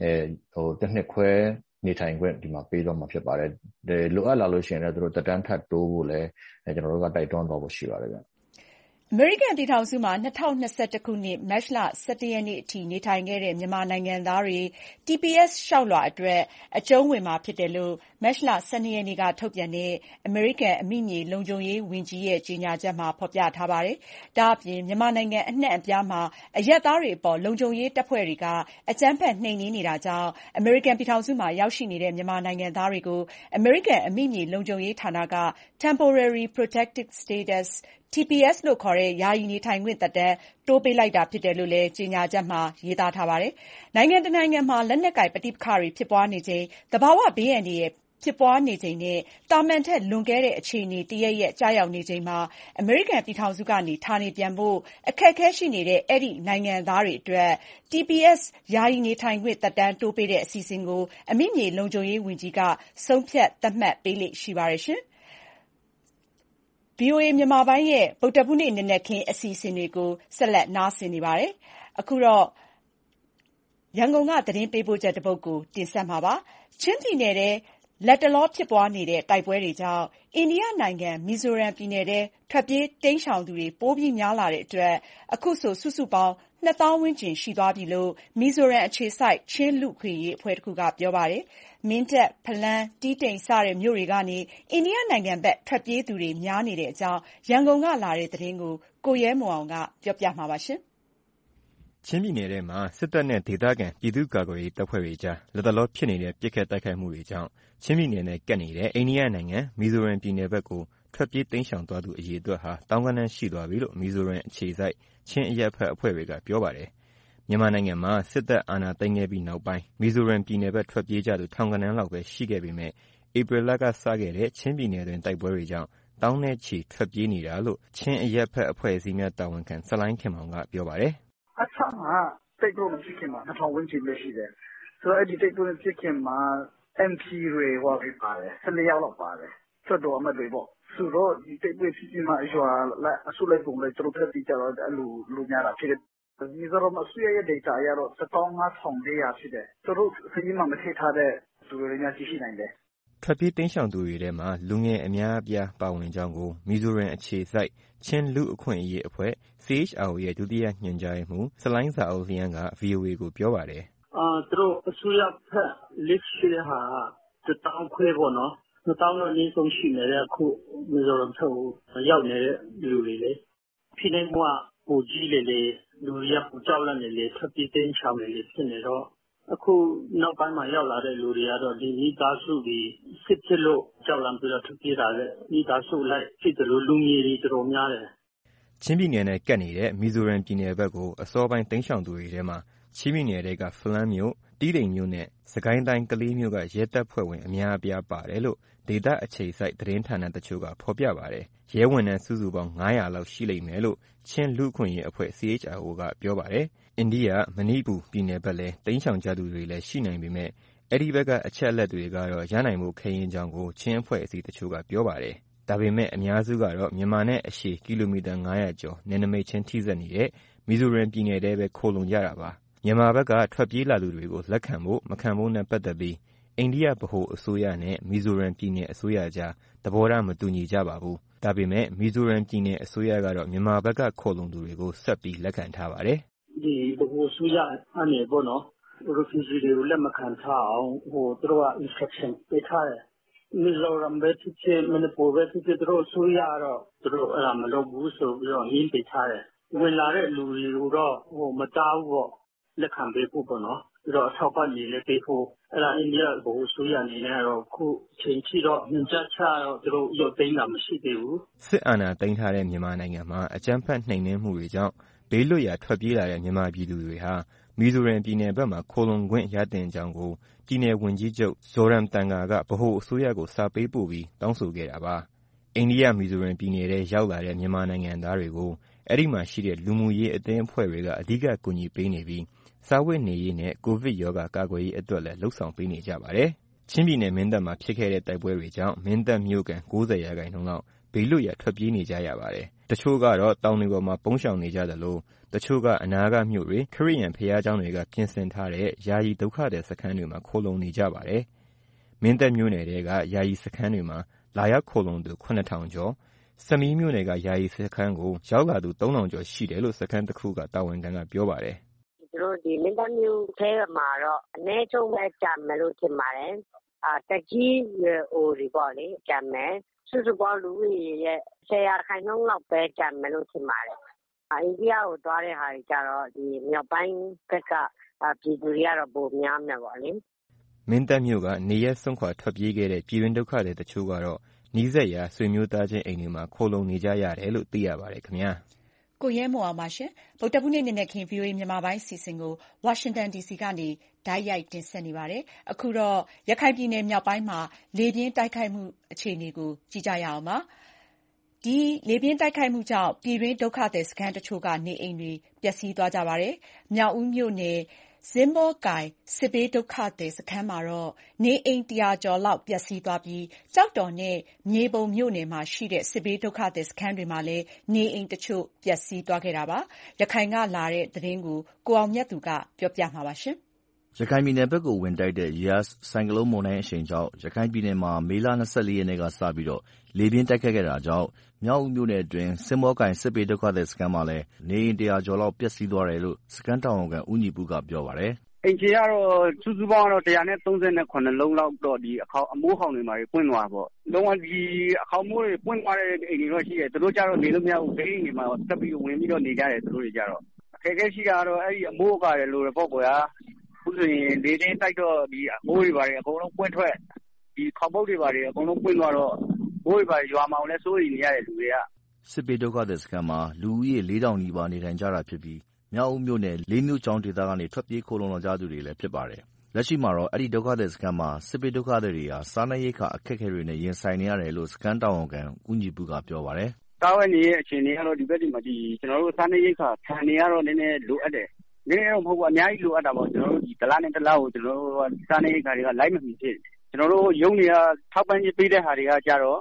နေထိုင်ခွင့်ဒီမှာပေးတော့မှာဖြစ်ပါတယ်။လိုအပ်လာလို့ရှိရင်လည်းသူတို့တက်တန်းထပ်တိုးဖို့လည်းကျွန်တော်တို့ကတိုက်တွန်းတော့ဖို့ရှိပါတယ်ဗျအမေရိကန်ပြည်ထောင်စုမှာ2021ခုနှစ်မတ်လ17ရက်နေ့အထိနေထိုင်ခဲ့တဲ့မြန်မာနိုင်ငံသားတွေ TPS လျှောက်လွှာအတွက်အကျုံးဝင်မှာဖြစ်တယ်လို့မတ်လ12ရက်နေ့ကထုတ်ပြန်တဲ့အမေရိကန်အမိမြေလုံခြုံရေးဝန်ကြီးရဲ့ကြေညာချက်မှာဖော်ပြထားပါတယ်။ဒါ့အပြင်မြန်မာနိုင်ငံအနှံ့အပြားမှာအရပ်သားတွေအပေါ်လုံခြုံရေးတပ်ဖွဲ့တွေကအကြမ်းဖက်နှိမ်နင်းနေတာကြောင့်အမေရိကန်ပြည်ထောင်စုမှာရောက်ရှိနေတဲ့မြန်မာနိုင်ငံသားတွေကိုအမေရိကန်အမိမြေလုံခြုံရေးဌာနက Temporary Protected Status TPS လို့ခေါ်တဲ့ယာယီနေထိုင်ခွင့်သက်တမ်းတိုးပေးလိုက်တာဖြစ်တယ်လို့လည်းကြေညာချက်မှာရေးသားထားပါတယ်။နိုင်ငံတနိုင်ငံမှာလက်နက်ကိုင်ပဋိပက္ခတွေဖြစ်ပွားနေချိန်၊သဘာဝဘေးအန္တရာယ်ဖြစ်ပွားနေချိန်နဲ့သာမန်ထက်လွန်ကဲတဲ့အခြေအနေတရပ်ရပ်ကျရောက်နေချိန်မှာအမေရိကန်ပြည်ထောင်စုကနေဌာနေပြန်ဖို့အခက်အခဲရှိနေတဲ့အဲဒီနိုင်ငံသားတွေအတွက် TPS ယာယီနေထိုင်ခွင့်သက်တမ်းတိုးပေးတဲ့အစီအစဉ်ကိုအမိမြေလုံခြုံရေးဝန်ကြီးကဆုံးဖြတ်သတ်မှတ်ပေးလေ့ရှိပါတယ်။ VOA မြန်မာပိုင်းရဲ့ဗုဒ္ဓဟူးနေ့နံနက်ခင်းအစီအစဉ်တွေကိုဆက်လက်နားဆင်နေပါတယ်။အခုတော့ရန်ကုန်ကသတင်းပေးပို့ချက်တစ်ပုဒ်ကိုတင်ဆက်မှာပါ။ချင်းပြည်နယ်ထဲလတ်တလောဖြစ်ပွားနေတဲ့တိုက်ပွဲတွေကြောင့်အိန္ဒိယနိုင်ငံမီဇိုရမ်ပြည်နယ်ထဲထွက်ပြေးတိမ်းရှောင်သူတွေပိုပြီးများလာတဲ့အတွက်အခုဆိုစုစုပေါင်း2000ဝန်းကျင်ရှိသွားပြီလို့မီဇိုရမ်အခြေစိုက်ချင်းလူ့အခွင့်အရေးအဖွဲ့တစ်ခုကပြောပါတယ်။မင်းတပ်၊ဖလမ်း၊တီးတိန်စတဲ့မြို့တွေကနေအိန္ဒိယနိုင်ငံဘက်ထွက်ပြေးသူတွေများနေတဲ့အကြောင်းရန်ကုန်ကလာတဲ့သတင်းကိုကိုရဲမွန်အောင်ကပြောပြမှာပါ။ချင်းပြည်နယ်ထဲမှာစစ်တပ်နဲ့ဒေသခံပြည်သူ့ကာကွယ်ရေးတပ်ဖွဲ့တွေကြားလတ်တလောဖြစ်နေတဲ့ပစ်ခတ်တိုက်ခိုက်မှုတွေကြောင့်ချင်းပြည်နယ်နဲ့ကပ်နေတဲ့အိန္ဒိယနိုင်ငံမီဇိုရမ်ပြည်နယ်ဘက်ကိုထွက်ပြေးတိမ်းရှောင်သွားသူအရေအတွက်ဟာသောင်းဂဏန်းရှိသွားပြီလို့မီဇိုရမ်အခြေစိုက်ချင်းအရပ်ဘက်အဖွဲ့တွေကပြောပါတယ်။မြန်မာနိုင်ငံမှာစစ်တပ်အာဏာသိမ်းခဲ့ပြီးနောက်ပိုင်းမီဇိုရမ်ပြည်နယ်ဘက်ထွက်ပြေးကြသူထောင်ဂဏန်းလောက်ပဲရှိခဲ့ပေမဲ့ဧပြီလကစခဲ့တဲ့ချင်းပြည်နယ်တွင်းတိုက်ပွဲတွေကြောင့်သောင်းနဲ့ချီထွက်ပြေးနေတာလို့ချင်းအရပ်ဘက်အဖွဲ့အစည်းများတာဝန်ခံဆလိုင်းခင်မောင်ကပြောပါတယ်။အစမှာတိုက်ပွဲမဖြစ်ခင်မှာ2000ဝန်းကျင်ပဲရှိတယ်။ဆိုတော့အဲ့ဒီတိုက်ပွဲမဖြစ်ခင်မှာ MP တွေပါတယ်14ယောက်လောက်ပါတယ်။ဆိုတော့အမတ်တွေပေါ့။ဆိုတော့ဒီတိုက်ပွဲဖြစ်ပြီးမှရွာလိုက်အစုလိုက်ပုံလိုက်သူတို့ထွက်ပြေးကြတော့အဲ့လိုလူများတာဖြစ်တယ်။မီဇိုရမ်အစိုးရရဲ့ data အရတော့15400ဖြစ်တယ်။သူတို့စာရင်းမှာမထည့်ထားတဲ့သူတွေများရှိနိုင်တယ်။ထွက်ပြေးတိမ်းရှောင်သူတွေထဲမှာလူငယ်အများအပြားပါဝင်ကြောင်းကိုမီဇိုရမ်အခြေစိုက်ချင်းလူ့အခွင့်အရေးအဖွဲ့ CHRO ရဲ့ဒုတိယညွှန်ကြားရေးမှူးဆလိုင်းဇာအုပ်လျန်းက VOA ကိုပြောပါတယ်။သူတို့အစိုးရဖက် list ရှိတဲ့ဟာ1000ခွဲပေါ့နော်။2000တော့အနည်းဆုံးရှိနေတယ်အခုမီဇိုရမ်ဖက်ကိုရောက်နေတဲ့လူတွေလေ။ဖိနှိပ်မှုကပိုကြီးလေလူတွေကပိုကြောက်လန့်နေလေထွက်ပြေးတိမ်းရှောင်နေလေဖြစ်နေတော့အခုနောက်ပိုင်းမှာရောက်လာတဲ့လူတွေကတော့ဒီမိသားစုတွေစစ်ဖြစ်လို့ကြောက်လန့်ပြီးတော့ထွက်ပြေးတာလေမိသားစုလိုက်ဖြစ်တယ်လို့လူငယ်တွေတော်တော်များတယ်ချင်းပြည်နယ်နဲ့ကပ်နေတဲ့မီဇိုရမ်ပြည်နယ်ဘက်ကိုအစောပိုင်းတိမ်းရှောင်သူတွေထဲမှာချင်းပြည်နယ်ကဖလမ်းမြို့တီးတိန်မြို့နဲ့စကိုင်းတိုင်းကလေးမြို့ကရဲတပ်ဖွဲ့ဝင်အများအပြားပါတယ်လို့ဒေသအခြေစိုက်သတင်းဌာနတချို့ကဖော်ပြပါတယ်ရဲဝန်ထမ်းစုစုပေါင်း900လောက်ရှိလိမ့်မယ်လို့ချင်းလူ့အခွင့်အရေးအဖွဲ့ CHRO ကပြောပါတယ်အိန္ဒိယမဏိပူပြည်နယ်ဘက်လည်းတိမ်းရှောင်ကြသူတွေလည်းရှိနိုင်ပေမဲ့အဲ့ဒီဘက်ကအချက်အလက်တွေကတော့ရနိုင်မှုခဲရင်ကြောင်းကိုချင်းအဖွဲ့အစည်းတချို့ကပြောပါတယ်ဒါပေမဲ့အများစုကတော့မြန်မာနဲ့အရှည်ကီလိုမီတာ900ကျော်နယ်နိမိတ်ချင်းထိစပ်နေတဲ့မီဇိုရမ်ပြည်နယ်ထဲပဲခိုလုံကြတာပါမြန်မာဘက်ကထွက်ပြေးလာသူတွေကိုလက်ခံဖို့မခံဖို့နဲ့ပတ်သက်ပြီးအိန္ဒိယဗဟိုအစိုးရနဲ့မီဇိုရမ်ပြည်နယ်အစိုးရကြားသဘောထားမတူညီကြပါဘူးဒါပေမဲ့မီဇိုရမ်ပြည်နယ်အစိုးရကတော့မြန်မာဘက်ကခိုလုံသူတွေကိုဆက်ပြီးလက်ခံထားပါတယ်ဒီဗဟိုအစိုးရအနေပေါ့နော် refugee တွေကိုလက်မခံထားအောင်သူတို့က instruction ပေးထားတယ်မီဇိုရမ်ပဲဖြစ်ဖြစ်မဏိပူပဲဖြစ်ဖြစ်သူတို့အစိုးရကတော့သူတို့အဲ့ဒါမလုပ်ဘူးဆိုပြီးတော့ရင်းပေးထားတယ်ဝင်လာတဲ့လူတွေကိုတော့မတားဘူးပေါ့လက်ခံပေးဖို့ပေါ့နော်ပြီးတော့အထောက်ပံ့နေလည်းပေးဖို့အဲ့ဒါအိန္ဒိယဗဟိုအစိုးရအနေနဲ့တော့ခုချိန်ထိတော့ညွှန်ကြားချတော့သူတို့ရုပ်သိမ်းတာမရှိသေးဘူးစစ်အာဏာသိမ်းထားတဲ့မြန်မာနိုင်ငံမှာအကြမ်းဖက်နှိမ်နင်းမှုတွေကြောင့်ဘေးလွတ်ရာထွက်ပြေးလာတဲ့မြန်မာပြည်သူတွေဟာမီဇိုရမ်ပြည်နယ်ဘက်မှာခိုလုံခွင့်ရတင်ကြောင်းကိုပြည်နယ်ဝန်ကြီးချုပ်ဇော်ရမ်တန်ဂါကဗဟိုအစိုးရကိုစာပေးပို့ပြီးတောင်းဆိုခဲ့တာပါအိန္ဒိယမီဇိုရမ်ပြည်နယ်ထဲရောက်လာတဲ့မြန်မာနိုင်ငံသားတွေကိုအဲ့ဒီမှာရှိတဲ့လူမှုရေးအသင်းအဖွဲ့တွေကအဓိကကူညီပေးနေပြီးစားဝတ်နေရေးနဲ့ကိုဗစ်ရောဂါကာကွယ်ရေးအတွက်လည်းလှုပ်ဆောင်ပေးနေကြပါတယ်ချင်းပြည်နယ်မင်းတပ်မှာဖြစ်ခဲ့တဲ့တိုက်ပွဲတွေကြောင့်မင်းတပ်မြို့ကန်90%လောက်ဘေးလွတ်ရာထွက်ပြေးနေကြရပါတယ်တချို့ကတော့တောင်တွေပေါ်မှာပုန်းရှောင်နေကြသလိုတချို့ကအနားကမြို့တွေခရစ်ယာန်ဘုရားကျောင်းတွေကပြင်ဆင်ထားတဲ့ယာယီဒုက္ခသည်စခန်းတွေမှာခိုလုံနေကြပါတယ်မင်းတပ်မြို့နယ်ထဲကယာယီစခန်းတွေမှာလာရောက်ခိုလုံသူ9000ကျော်စမီးမြို့နယ်ကယာယီစခန်းကိုရောက်လာသူ 3,000 ကျော်ရှိတယ်လို့စခန်းတစ်ခုကတာဝန်ခံကပြောပါတယ်။သူတို့ဒီမင်းတပ်မြို့ထဲမှာတော့အနည်းဆုံးပဲကြာမယ်လို့ထင်ပါတယ်။တက်ကြီးအိုတွေပေါ့လေကြာမယ်။စုစုပေါင်းလူဦးရေရဲ့10% လောက်ပဲကြာမယ်လို့ထင်ပါတယ်။အိန္ဒိယကိုသွားတဲ့ဟာတွေကြတော့ဒီမြောက်ပိုင်းဘက်ကပြည်သူတွေကတော့ပိုများမယ်ပေါ့လေ။မင်းတပ်မြို့ကနေရက်စွန့်ခွာထွက်ပြေးခဲ့တဲ့ပြည်တွင်းဒုက္ခတွေတချို့ကတော့နီးစပ်ရာဆွေမျိုးသားချင်းအိမ်တွေမှာခိုလုံနေကြရတယ်လို့သိရပါတယ်ခင်ဗျာ။ကိုရဲမိုးအောင်ပါရှင်။ဗုဒ္ဓဘူးနေ့နေ့နဲ့ခင် VOA မြန်မာပိုင်းစီစဉ်ကိုဝါရှင်တန် DC ကနေတိုက်ရိုက်တင်ဆက်နေပါတယ်။အခုတော့ရခိုင်ပြည်နယ်မြောက်ပိုင်းမှာလေပြင်းတိုက်ခိုက်မှုအခြေအနေကိုကြည့်ကြရအောင်ပါ။ဒီလေပြင်းတိုက်ခိုက်မှုကြောင့်ပြည်တွင်းဒုက္ခသည်စခန်းတချို့ကနေအိမ်တွေပျက်စီးသွားကြပါတယ်။မြောက်ဦးမြို့နယ်ဇင်းဘောကိုင်စစ်ဘေးဒုက္ခသည်စခန်းမှာတော့နေအိမ်100ကျော်လောက်ပျက်စီးသွားပြီးကျောက်တော်နဲ့မြေပုံမြို့နယ်မှာရှိတဲ့စစ်ဘေးဒုက္ခသည်စခန်းတွေမှာလည်းနေအိမ်တချို့ပျက်စီးသွားခဲ့တာပါ။ရခိုင်ကလာတဲ့သတင်းကိုကိုအောင်မြတ်သူကပြောပြမှာပါ။ရခိုင်ပြည်နယ်ဘက်ကိုဝင်တိုက်တဲ့ Yas ဆိုင်ကလုန်းမုန်တိုင်းအရှိန်ကြောင့်ရခိုင်ပြည်နယ်မှာမေလ 24 ရက်နေ့ကစပြီးလေပြင်းတိုက်ခတ်ခဲ့တာကြောင့်မြောက်ဦးမြို့နယ်အတွင်းစင်းဘောကိုင်စစ်ဘေးဒုက္ခသည်စခန်းမှာလည်းနေအိမ်100ကျော်လောက်ပျက်စီးသွားတယ်လို့စခန်းတာဝန်ခံဦးညီပူကပြောပါတယ်။အိမ်ခြေကတော့စုစုပေါင်းကတော့139လုံးလောက်တော့ဒီအမိုးခေါင်တွေမှာပွင့်သွားပေါ့။လုံးဝဒီအခေါင်မိုးတွေပွင့်သွားတဲ့အိမ်တွေတော့ရှိတယ်။သူတို့ကြတော့နေလို့မရဘူး။အိမ်တွေမှာတက်ပြီးဝင်ပြီးတော့နေကြတယ်သူတို့တွေကြတော့အခက်အခဲရှိတာကတော့အဲ့ဒီအမိုးကားတယ်လို့ပေါ့ကွာ။အခုဆိုရင်လေတင်းတိုက်တော့ဒီအမိုးတွေပါတယ်အကုန်လုံးပွင့်ထွက်ဒီခေါင်ပုတ်တွေပါတယ်အကုန်လုံးပွင့်သွားတော့ဘိုးတွေပါရွာမောင်လဲစိုးရိမ်နေရတယ်လူတွေကစစ်ဘေးဒုက္ခသည်စခန်းမှာလူဦးရေ4000နီးပါးနေထိုင်ကြတာဖြစ်ပြီးမြောက်ဦးမြို့နယ်လေးမြို့ကျောင်းဒေသကနေထွက်ပြေးခိုလုံလာကြသူတွေလည်းဖြစ်ပါတယ်။လက်ရှိမှာတော့အဲ့ဒီဒုက္ခသည်စခန်းမှာစစ်ဘေးဒုက္ခသည်တွေဟာစားနပ်ရိက္ခာအခက်အခဲတွေနဲ့ရင်ဆိုင်နေရတယ်လို့စခန်းတာဝန်ခံဦးညီပူကပြောပါတယ်။တာဝန်ရဲ့အခြေအနေကတော့ဒီဘက်ဒီမှာဒီကျွန်တော်တို့စားနပ်ရိက္ခာခံနေရတော့နည်းနည်းလိုအပ်တယ်။နည်းနည်းတော့မဟုတ်ဘူးအများကြီးလိုအပ်တာပေါ့ကျွန်တော်တို့ဒီတလားနဲ့တလားကိုကျွန်တော်တို့စားနပ်ရိက္ခာတွေကလိုက်မမီဖြစ်ကျွန်တော်တို့ရုံးတွေကထောက်ပံ့ရေးပေးတဲ့ဟာတွေကကြတော့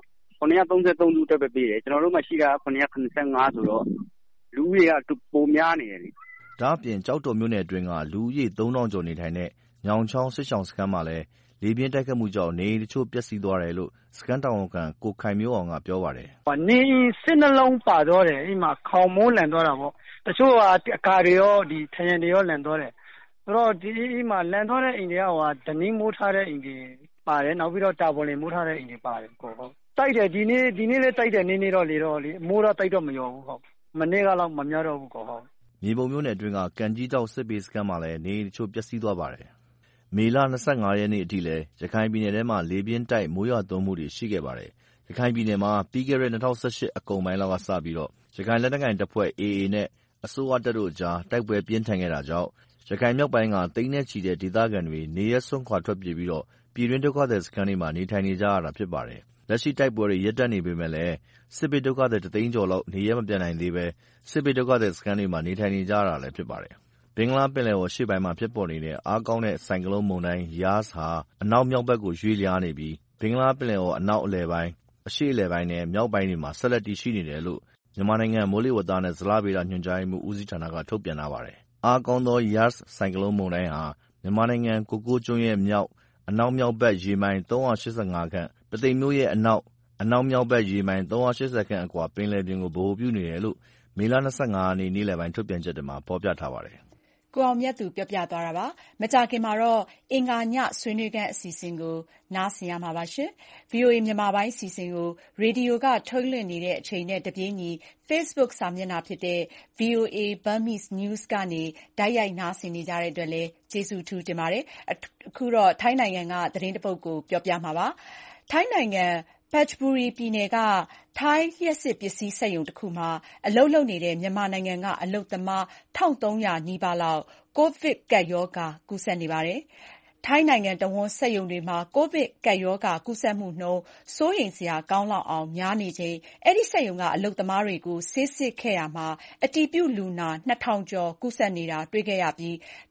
933လူတက်ပဲပေးတယ်ကျွန်တော်တို့မှရှိတာ995ဆိုတော့လူဦးရေကပိုများနေတယ်လေဒါအပြင်ကြောက်တော်မြို့နယ်အတွင်းကလူဦးရေ3000ကျော်နေထိုင်တဲ့ညောင်ချောင်းစစ်ဆောင်စခန်းမှာလည်းလေပြင်းတိုက်ခတ်မှုကြောင့်နေအိမ်တချို့ပျက်စီးသွားတယ်လို့စခန်းတာဝန်ခံကိုခိုင်မျိုးအောင်ကပြောပါတယ်နေအိမ်12လုံးပါသွားတယ်အိမ်မှာခေါင်မိုးလန်သွားတာပေါ့တချို့ကအကာတွေရောဒီထရံတွေရောလန်သွားတယ်ဆိုတော့ဒီအိမ်မှာလန်သွားတဲ့အိမ်တွေကဒနင်းမိုးထားတဲ့အိမ်တွေပါတယ်နောက်ပြီးတော့တာပေါ်လင်မိုးထားတဲ့အိမ်တွေပါတယ်ဟုတ်တိုက်တယ်ဒီနေ့လည်းတိုက်တယ်နေတော့လေမိုးတော့တိုက်တော့မရောဘူးဟုတ်မနေ့ကလောက်မများတော့ဘူးဟုတ်မြေပုံမြို့နယ်အတွင်းကကန်ကြီးတောက်စစ်ဘေးစခန်းမှာလည်းနေအိမ်တချို့ပျက်စီးသွားပါတယ်မေလ25ရက်နေ့အထိလည်းရခိုင်ပြည်နယ်ထဲမှာလေပြင်းတိုက်မိုးရွာသွန်းမှုတွေရှိခဲ့ပါတယ်ရခိုင်ပြည်နယ်မှာပြီးခဲ့တဲ့2018အကုန်ပိုင်းလောက်ကစပြီးတော့ရခိုင်လက်နက်ကိုင်တပ်ဖွဲ့ AA နဲ့အစိုးရတပ်တို့ကြားတိုက်ပွဲပြင်းထန်ခဲ့တာကြောင့်ရခိုင်မြောက်ပိုင်းကတိန်းနဲ့ချီတဲ့ဒေသခံတွေနေရက်စွန့်ခွာထွက်ပြေးပြီးတော့ပြည်တွင်းဒုက္ခသည်စခန်းတွေမှာနေထိုင်နေကြရတာဖြစ်ပါတယ်လက်ရှိတိုက်ပွဲတွေရပ်တန့်နေပေမဲ့လည်းစစ်ဘေးဒုက္ခသည်300,000ကျော်လောက်နေရက်မပြန်နိုင်သေးပဲစစ်ဘေးဒုက္ခသည်စခန်းတွေမှာနေထိုင်နေကြရတာလည်းဖြစ်ပါတယ်ဘင်္ဂလားပင်လယ်အော်ရှေ့ပိုင်းမှာဖြစ်ပေါ်နေတဲ့အားကောင်းတဲ့ဆိုင်ကလုန်းမုန်တိုင်း Yas ဟာအနောက်မြောက်ဘက်ကိုရွေ့လျားနေပြီးဘင်္ဂလားပင်လယ်အော်အနောက်အလယ်ပိုင်းအရှေ့အလယ်ပိုင်းနဲ့မြောက်ပိုင်းတွေမှာဆက်လက်တည်ရှိနေတယ်လို့မြန်မာနိုင်ငံမိုးလေဝသနဲ့ဇလဗေဒညွှန်ကြားမှုဦးစီးဌာနကထုတ်ပြန်ထားပါတယ်အားကောင်းသော Yas ဆိုင်ကလုန်းမုန်တိုင်းဟာမြန်မာနိုင်ငံကိုကိုးကျွန်းရဲ့မြောက်အနောက်မြောက်ဘက်ရေမိုင်385ခန့်ပသိမ်မြို့ရဲ့အနောက်မြောက်ဘက်ရေမိုင်380ခန့်အကွာပင်လယ်ပြင်ကိုဗဟိုပြုနေတယ်လို့မေလ25ရက်နေ့နေ့လယ်ပိုင်းထုတ်ပြန်ချက်တွေမှာဖော်ပြထားပါတယ်။ကိုအောင်မြတ်သူပြောပြသွားတာပါ။မကြာခင်မှာတော့အင်္ဂါညဆွေးနွေးခန်းအစီအစဉ်ကိုနားဆင်ရမှာပါရှင်။ VOA မြန်မာပိုင်းအစီအစဉ်ကိုရေဒီယိုကထုတ်လွှင့်နေတဲ့အချိန်နဲ့တပြေးညီ Facebook စာမျက်နှာဖြစ်တဲ့ VOA Burmese News ကနေတိုက်ရိုက်နားဆင်နေကြတဲ့အတွက်လည်းကျေးဇူးအထူးတင်ပါတယ်။အခုတော့ထိုင်းနိုင်ငံကသတင်းတစ်ပုဒ်ကိုပြောပြမှာပါ။ထိုင်းနိုင်ငံPhetchaburi ပြည်နယ်ကထိုင်းလျှပ်စစ်ပစ္စည်းစက်ရုံတစ်ခုမှာအလုပ်လုပ်နေတဲ့မြန်မာနိုင်ငံကအလုပ်သမား1300နီးပါးလောက်ကိုဗစ်ကပ်ရောဂါကူးစက်နေပါတယ်။ထိုင်းနိုင်ငံတဝန်းစက်ရုံတွေမှာကိုဗစ်ကပ်ရောဂါကူးစက်မှုနှုန်းစိုးရိမ်စရာကောင်းလောက်အောင်များနေချိန်အဲဒီစက်ရုံကအလုပ်သမားတွေကိုဆေးစစ်ခဲ့ရာမှာအတည်ပြုလူနာ2000ကျော်ကူးစက်နေတာတွေ့ခဲ့ရပြီး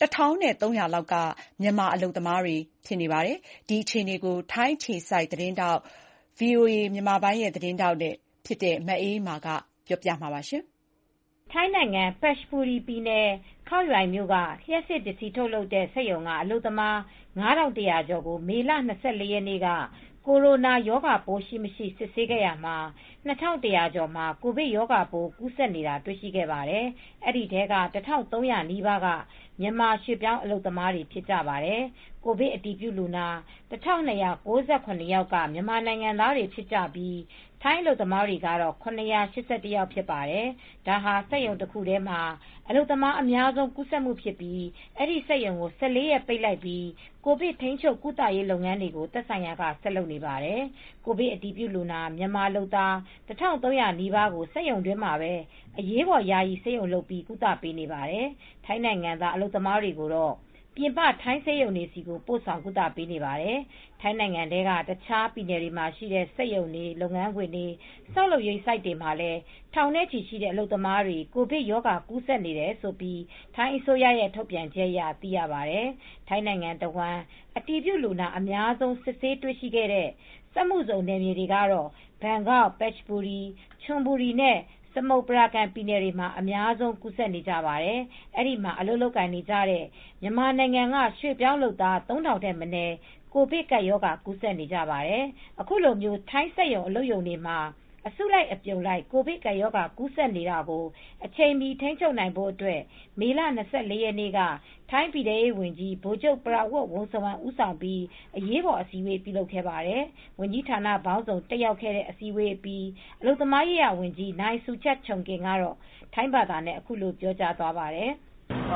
1300လောက်ကမြန်မာအလုပ်သမားတွေဖြစ်နေပါတယ်။ဒီအခြေအနေကိုထိုင်းခြေစိုက်သတင်းတောက်VOA မြန်မာပိုင်းရဲ့သတင်းထောက်ဖြစ်တဲ့မအေးမာကပြောပြမှာပါ။ထိုင်းနိုင်ငံPhetchaburiပြည်နယ်ခေါရွိုင်မြို့ကလျှပ်စစ်ပစ္စည်းထုတ်လုပ်တဲ့စက်ရုံကအလုပ်သမား9100ကျော်ကိုမေလ24ရက်နေ့ကကိုရိုနာရောဂါပိုးရှိမရှိစစ်ဆေးခဲ့ရမှာ 2,100 ကျော်မှာကိုဗစ်ရောဂါပိုးကူးစက်နေတာတွေ့ရှိခဲ့ပါတယ်။ အဲဒီထဲက 1,300 နီးပါးကမြန်မာရွှေ့ပြောင်းအလုပ်သမားတွေဖြစ်ကြပါတယ်။ ကိုဗစ်အတည်ပြုလူနာ 1,297 ယောက်ကမြန်မာနိုင်ငံသားတွေဖြစ်ကြပြီး ထိုင်းအလုပ်သမားတွေကတော့ 781 ယောက်ဖြစ်ပါတယ်။ ဒါဟာစက်ရုံတခုတည်းမှာအလုပ်သမားအများဆုံးကူးစက်မှုဖြစ်ပြီး အဲဒီစက်ရုံကို 14 ရက်ပိတ်လိုက်ပြီး ကိုဗစ်ထိန်းချုပ်ကုသရေးလုပ်ငန်းတွေကိုသက်ဆိုင်ရာကဆက်လုပ်နေပါတယ်။ ကိုဗစ်အတည်ပြုလူနာမြန်မာလုပ်သား 1,300 နီးပါးကိုစက်ရုံတွင်းမှာပဲအရေးပေါ်ယာယီဆေးရုံလုပ်ပြီးကုသပေးနေပါတယ်။ ထိုင်းနိုင်ငံသားအလုပ်သမားတွေကိုတော့ပြင်ပထိုင်းဆေးရုံတွေဆီပို့ဆောင်ကုသပေးနေပါတယ်။ ထိုင်းနိုင်ငံထဲကတခြားပြည်နယ်တွေမှာရှိတဲ့စက်ရုံတွေလုပ်ငန်းခွင်တွေဆောက်လုပ်ရေးဆိုက်တွေမှာလည်းထောင်နဲ့ချီရှိတဲ့အလုပ်သမားတွေကိုဗစ်ရောဂါကူးစက်နေတယ်လို့ ထိုင်းအစိုးရရဲ့ထုတ်ပြန်ချက်အရသိရပါတယ်။ ထိုင်းနိုင်ငံတဝန်းအတည်ပြုလူနာအများဆုံးစစ်ဆေးတွေ့ရှိခဲ့တဲ့စက်မှုဇုံနယ်မြေတွေကတော့ ဘန်ကောက်၊ ပက်ချ်ဘူရီ၊ ချွန်ဘူရီနဲ့ စမုတ်ပရာကန်ပြည်နယ်တွေမှာအများဆုံးကူးစက်နေကြပါတယ်။ အဲဒီမှာအလုပ်လုပ်ကိုင်နေကြတဲ့မြန်မာနိုင်ငံကရွှေ့ပြောင်းလုပ်သား 3,000 ထက်မနည်းကိုဗစ်ကပ်ရောဂါကူးစက်နေကြပါတယ်။ အခုလိုထိုင်းစက်ရုံအလုပ်ရုံတွေမှာအစုလိုက်အပြုံလိုက်ကိုဗစ်ကပ်ရောဂါကူးစက်နေတာကိုအချိန်မီထိန်းချုပ်နိုင်ဖို့အတွက်မေလ 24 ရက်နေ့က ထိုင်းပြည်ထဲရေးဝန်ကြီး ဗိုလ်ချုပ်ပရာဝတ်ဝုန်းဆဝမ်ဦးဆောင်ပြီးအရေးပေါ်အစည်းဝေးပြုလုပ်ခဲ့ပါတယ်။ ဝန်ကြီးဌာနပေါင်းစုံတက်ရောက်ခဲ့တဲ့အစည်းဝေးအပြီးအလုပ်သမားရေးရာဝန်ကြီးနိုင်ဆူချတ်ချုံကင်ကတော့ထိုင်းဘာသာနဲ့အခုလိုပြောကြားသွားပါတယ်။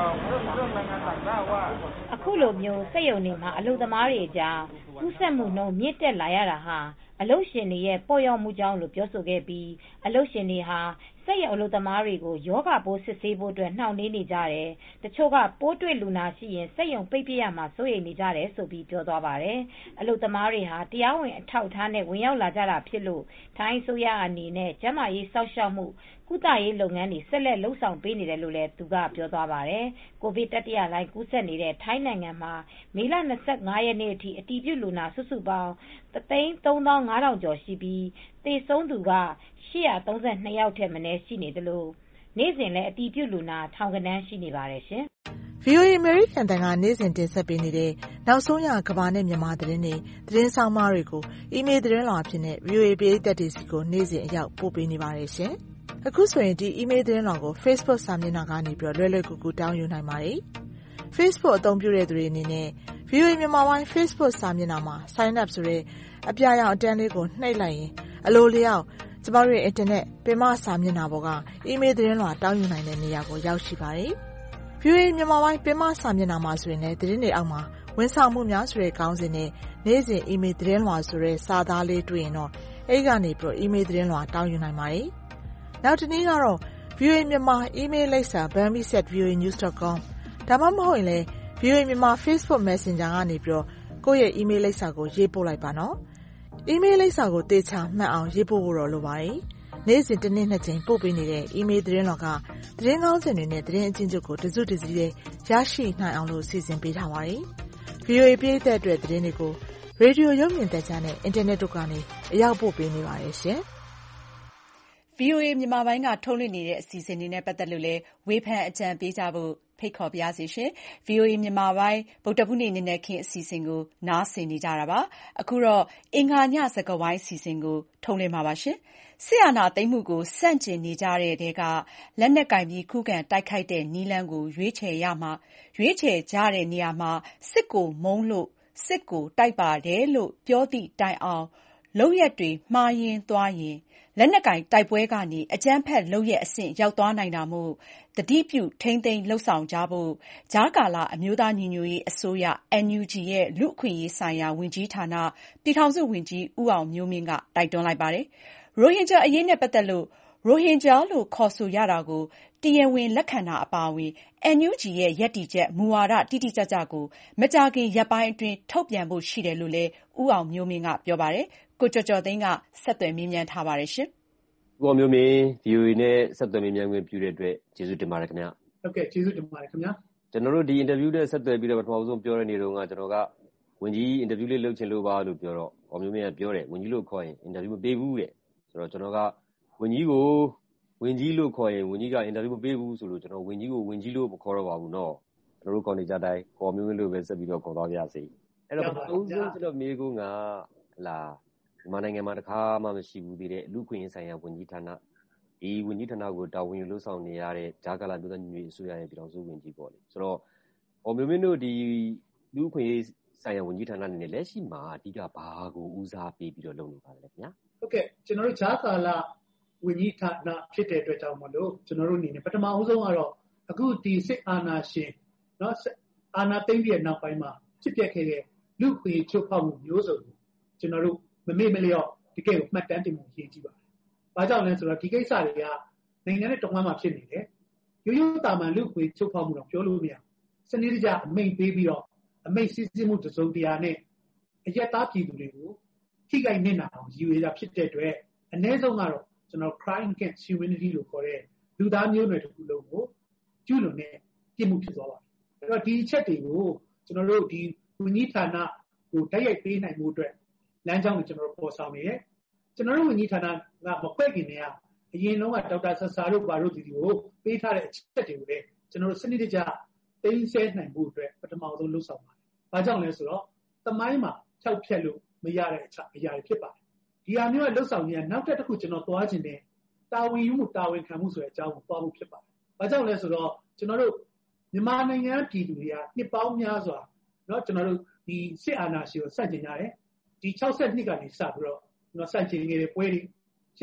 အခုလိုစက်ရုံတွေမှာအလုပ်သမားတွေကြားကူးစက်မှုနှုန်းမြင့်တက်လာရတာဟာအလုပ်ရှင်တွေရဲ့ပေါ့လျော့မှုကြောင့်လို့ပြောဆိုခဲ့ပြီးအလုပ်ရှင်တွေဟာစက်ရုံအလုပ်သမားတွေကိုရောဂါပိုးစစ်ဆေးဖို့နှောင့်နှေးနေကြတယ်တချို့ကပိုးတွေ့လူနာရှိရင်စက်ရုံပိတ်ပစ်ရမှာစိုးရိမ်နေကြတယ်လို့ပြောသွားပါတယ်။ အလုပ်သမားတွေဟာတရားဝင်အထောက်အထားနဲ့ဝင်ရောက်လာကြတာဖြစ်လို့ထိုင်းအစိုးရအနေနဲ့ကျန်းမာရေးစောင့်ရှောက်မှုကုသရေးလုပ်ငန်းတွေဆက်လက်လုပ်ဆောင်ပေးနေတယ်လို့သူကပြောသွားပါတယ်။ ကိုဗစ်တတိယလှိုင်းကူးစက်နေတဲ့ထိုင်းနိုင်ငံမှာမေလ 25 ရက်နေ့အထိအတည်ပြုလူနာစုစုပေါင်း 135,000 ကျော်ရှိပြီး သေဆုံးသူက 832 ယောက်ထက်မနည်းရှိနေသလို နေ့စဉ်လည်းအတည်ပြုလူနာထောင်ဂဏန်းရှိနေပါတယ်ရှင်။ VOA အမေရိကန်အသံကနေ့စဉ်တင်ဆက်ပေးနေတဲ့နောက်ဆုံးရကမ္ဘာနဲ့မြန်မာသတင်းတွေသတင်းဆောင်းပါးတွေကိုအီးမေးလ်သတင်းလွှာအဖြစ် VOA ပရိသတ်တွေဆီကိုနေ့စဉ်အရောက်ပို့ပေးနေပါတယ်ရှင်။အခုဆိုရင်ဒီအီးမေးလ်သတင်းလွှာကို Facebook စာမျက်နှာကနေလွယ်လွယ်ကူကူတောင်းယူနိုင်ပါတယ်။ Facebook အသုံးပြုတဲ့သူတွေအနေနဲ့ VOA မြန်မာပိုင်း Facebook စာမျက်နှာမှာ Sign up ဆိုတဲ့အပြာရောင်အတန်းလေးကိုနှိပ်လိုက်ရင်အလိုအလျောက်ကျမတို့ရဲ့အင်တာနက်ပင်မစာမျက်နှာပေါ်ကအီးမေးလ်သတင်းလွှာတောင်းယူနိုင်တဲ့နေရာကိုရောက်ရှိပါတယ်။ VOA မြန်မာပိုင်းပင်မစာမျက်နှာမှာဆိုရင်လည်းသတင်းတွေအောက်မှာဝန်ဆောင်မှုများဆိုတဲ့ခေါင်းစဉ်နဲ့နေ့စဉ်အီးမေးလ်သတင်းလွှာဆိုတဲ့စာသားလေးတွေ့ရင်တော့အဲဒီကနေအီးမေးလ်သတင်းလွှာတောင်းယူနိုင်ပါတယ်။နောက်တနည်းကတော့ VOA မြန်မာအီးမေးလ်လိပ်စာ bambi@voanews.com ဒါမှမဟုတ်ရင်လည်း VOA မြန်မာ Facebook Messenger ကနေကိုယ့်ရဲ့အီးမေးလ်လိပ်စာကိုရေးပို့လိုက်ပါနော်။အီးမေးလ်လိပ်စာကိုသေချာမှတ်အောင်ရေးပို့ဖို့တော့လိုပါတယ်။နေ့စဉ်တစ်နေ့ 2 ကြိမ်ပို့ပေးနေတဲ့အီးမေးလ်သတင်းလွှာကသတင်းကောင်းစဉ်တွေနဲ့သတင်းအကျဉ်းချုပ်ကိုတစုတစည်းလေးရရှိနိုင်အောင်လို့စီစဉ်ပေးထားပါတယ်။ VOA ပရိသတ်အတွက်သတင်းတွေကိုရေဒီယိုရုပ်မြင်သံကြားနဲ့အင်တာနက်တို့ကနေအရောက်ပို့ပေးနေပါတယ်ရှင်။ VOA မြန်မာပိုင်းကထုတ်လွှင့်နေတဲ့အစီအစဉ်တွေနဲ့ပတ်သက်လို့လည်းဝေဖန်အကြံပေးကြဖို့ဖိတ်ခေါ်ပါရစေရှင်။ VOA မြန်မာပိုင်းဗုဒ္ဓဟူးနေ့နံနက်ခင်းအစီအစဉ်ကိုနားဆင်နေကြတာပါ။အခုတော့အင်္ဂါညစကားဝိုင်းအစီအစဉ်ကိုထုတ်လွှင့်မှာပါ။စစ်အာဏာသိမ်းမှုကိုဆန့်ကျင်နေကြတဲ့ထဲကလက်နက်ကိုင်ပြီးခုခံတိုက်ခိုက်တဲ့နည်းလမ်းကိုရွေးချယ်ကြတဲ့နေရာမှာစစ်ကိုမုန်းလို့စစ်ကိုတိုက်ပါတယ်လို့ပြောသည့်တိုင်အောင်လုပ်ရပ်တွေမှားယွင်းသွားရင်လက်နက်ကိုင်တိုက်ပွဲကနေအကြမ်းဖက်လုပ်ရပ်အဆင့်ရောက်သွားနိုင်တာမို့သတိပြုထိန်းသိမ်းလုပ်ဆောင်ကြဖို့ကြားကာလအမျိုးသားညီညွတ်ရေးအစိုးရ NUG ရဲ့လူ့အခွင့်အရေးဆိုင်ရာဝန်ကြီးဌာနပြည်ထောင်စုဝန်ကြီးဦးအောင်မျိုးမင်းကတိုက်တွန်းလိုက်ပါတယ်။ ရိုဟင်ဂျာအရေးနဲ့ပတ်သက်လို့ရိုဟင်ဂျာလို့ခေါ်ဆိုရတာကိုတရားဝင်လက်ခံတာအပါအဝင် NUG ရဲ့ရပ်တည်ချက်မူဝါဒတိတိကျကျကိုမကြာခင်ရက်ပိုင်းအတွင်းထုတ်ပြန်ဖို့ရှိတယ်လို့လည်းဦးအောင်မျိုးမင်းကပြောပါတယ်။ ကိုကျော်ကျော်သိန်းကဆက်သွယ်မေးမြန်းထားပါတယ်။ဦးအောင်မျိုးမင်း VOA နဲ့ဆက်သွယ်မေးမြန်းခွင့်ပြုတဲ့အတွက်ကျေးဇူးတင်ပါတယ်ခင်ဗျ။ဟုတ်ကဲ့ကျေးဇူးတင်ပါတယ်ခင်ဗျာ။ကျွန်တော်တို့ဒီအင်တာဗျူးနဲ့ဆက်သွယ်ပြီးတော့ပထမဆုံးပြောတဲ့နေ့တုန်းကကျွန်တော်ကဝန်ကြီးအင်တာဗျူးလေးလုပ်ချင်လို့ပါလို့ပြောတော့အောင်မျိုးမင်းကပြောတယ်ဝန်ကြီးလို့ခေါ်ရင်အင်တာဗျူးမပေးဘူးတဲ့ဆိုတော့ကျွန်တော်ကဝန်ကြီးကိုဝန်ကြီးလို့ခေါ်ရင်ဝန်ကြီးကအင်တာဗျူးမပေးဘူးဆိုလို့ကျွန်တော်ဝန်ကြီးကိုဝန်ကြီးလို့မခေါ်တော့ပါဘူးနော်ကျွန်တော်တို့ခေါ်နေကြတိုင်းအောင်မျိုးမင်းလို့ပဲဆက်ပြီးတော့ခေါ်သွားပါရစေအဲ့တော့ပထမဆုံးကျွန်တော်မေးခွန်းကခင်မြန်မာနိုင်ငံမှာတစ်ခါမှမရှိဘူးသေးတဲ့လူ့ခွင့်ရေးဆိုင်ရာဝန်ကြီးဌာနဒီဝန်ကြီးဌာနကိုတာဝန်ယူလုပ်ဆောင်နေရတဲ့ဂျာကာလာမျိုးသားညီညွတ်ရေးအစိုးရရဲ့ပြည်ထောင်စုဝန်ကြီးပေါ့လေဆိုတော့မျိုးမင်းတို့ဒီလူ့ခွင့်ရေးဆိုင်ရာဝန်ကြီးဌာနအနေနဲ့လက်ရှိမှာအဓိကဘာကိုဦးစားပေးပြီးတော့လုပ်နေပါလဲခင်ဗျာဟုတ်ကဲ့ကျွန်တော်တို့ဂျာကာလာဝန်ကြီးဌာနဖြစ်တဲ့အတွက်ကြောင့်မလို့ကျွန်တော်တို့အနေနဲ့ပထမဦးဆုံးကတော့အခုဒီစစ်အာဏာရှင်เนาะအာဏာသိမ်းပြီးတဲ့နောက်ပိုင်းမှာဖြစ်ပျက်ခဲ့တဲ့လူ့ခွင့်ရေးချိုးဖောက်မှုမျိုးစုံကိုကျွန်တော်တို့မမေ့မလျော့ဒီကိစ္စကိုမှတ်တမ်းတင်မှုရည်ကြည့်ပါတယ်။ဘာကြောင့်လဲဆိုတော့ဒီကိစ္စတွေကနိုင်ငံနဲ့တဝမ်းမှာဖြစ်နေတယ်။ရိုးရိုးတာမန်လူ့ခွင့်ချိုးဖောက်မှုတော့ပြောလို့မရဘူး။စနစ်တကျအမိန့်ပေးပြီးတော့အမိန့်စစ်ဆေးမှုတစုံတရာနဲ့အရက်သားပြည်သူတွေကိုထိခိုက်နေတာအောင်ရည်ရွယ်တာဖြစ်တဲ့အတွက်အ ਨੇ ဆုံးကတော့ကျွန်တော် crime against humanity လို့ခေါ်တဲ့လူသားမျိုးနွယ်တစ်ခုလုံးကိုကျူးလွန်တဲ့ပြစ်မှုဖြစ်သွားပါတယ်။အဲ့တော့ဒီအချက်တွေကိုကျွန်တော်တို့ဒီဝန်ကြီးဌာနကိုတိုက်ရိုက်ပေးနိုင်မှုအတွက်လမ်းကြောင်းကိုကျွန်တော်တို့ပေါ်ဆောင်နေတယ်။ကျွန်တော်တို့ဝန်ကြီးဌာနကမခွဲခင်တည်းကအရင်လုံးကဒေါက်တာဆဆာတို့ဘာတို့ဒီကိုပေးထားတဲ့အချက်တွေကိုလည်းကျွန်တော်တို့စနစ်တကျသိမ်းဆည်းနိုင်မှုအတွက်ပထမဆုံးလှုပ်ဆောင်ပါတယ်။ဘာကြောင့်လဲဆိုတော့သမိုင်းမှာဖြောက်ဖြက်လို့မရတဲ့အရာတွေဖြစ်ပါတယ်။ဒီဟာမျိုးကလှုပ်ဆောင်နေတာနောက်တစ်ခုကျွန်တော်သွားခြင်းနဲ့တာဝန်ယူမှုတာဝန်ခံမှုဆိုတဲ့အကြောင်းကိုသွားဖို့ဖြစ်ပါတယ်။ဘာကြောင့်လဲဆိုတော့ကျွန်တော်တို့မြန်မာနိုင်ငံပြည်သူတွေကနှစ်ပေါင်းများစွာเนาะကျွန်တော်တို့ဒီစစ်အာဏာရှင်ကိုစန့်ကျင်ကြတယ်။ဒီ62ကနေစပြီးတော့ကျွန်တော်စန့်ကျင်နေတဲ့ပွဲတွေ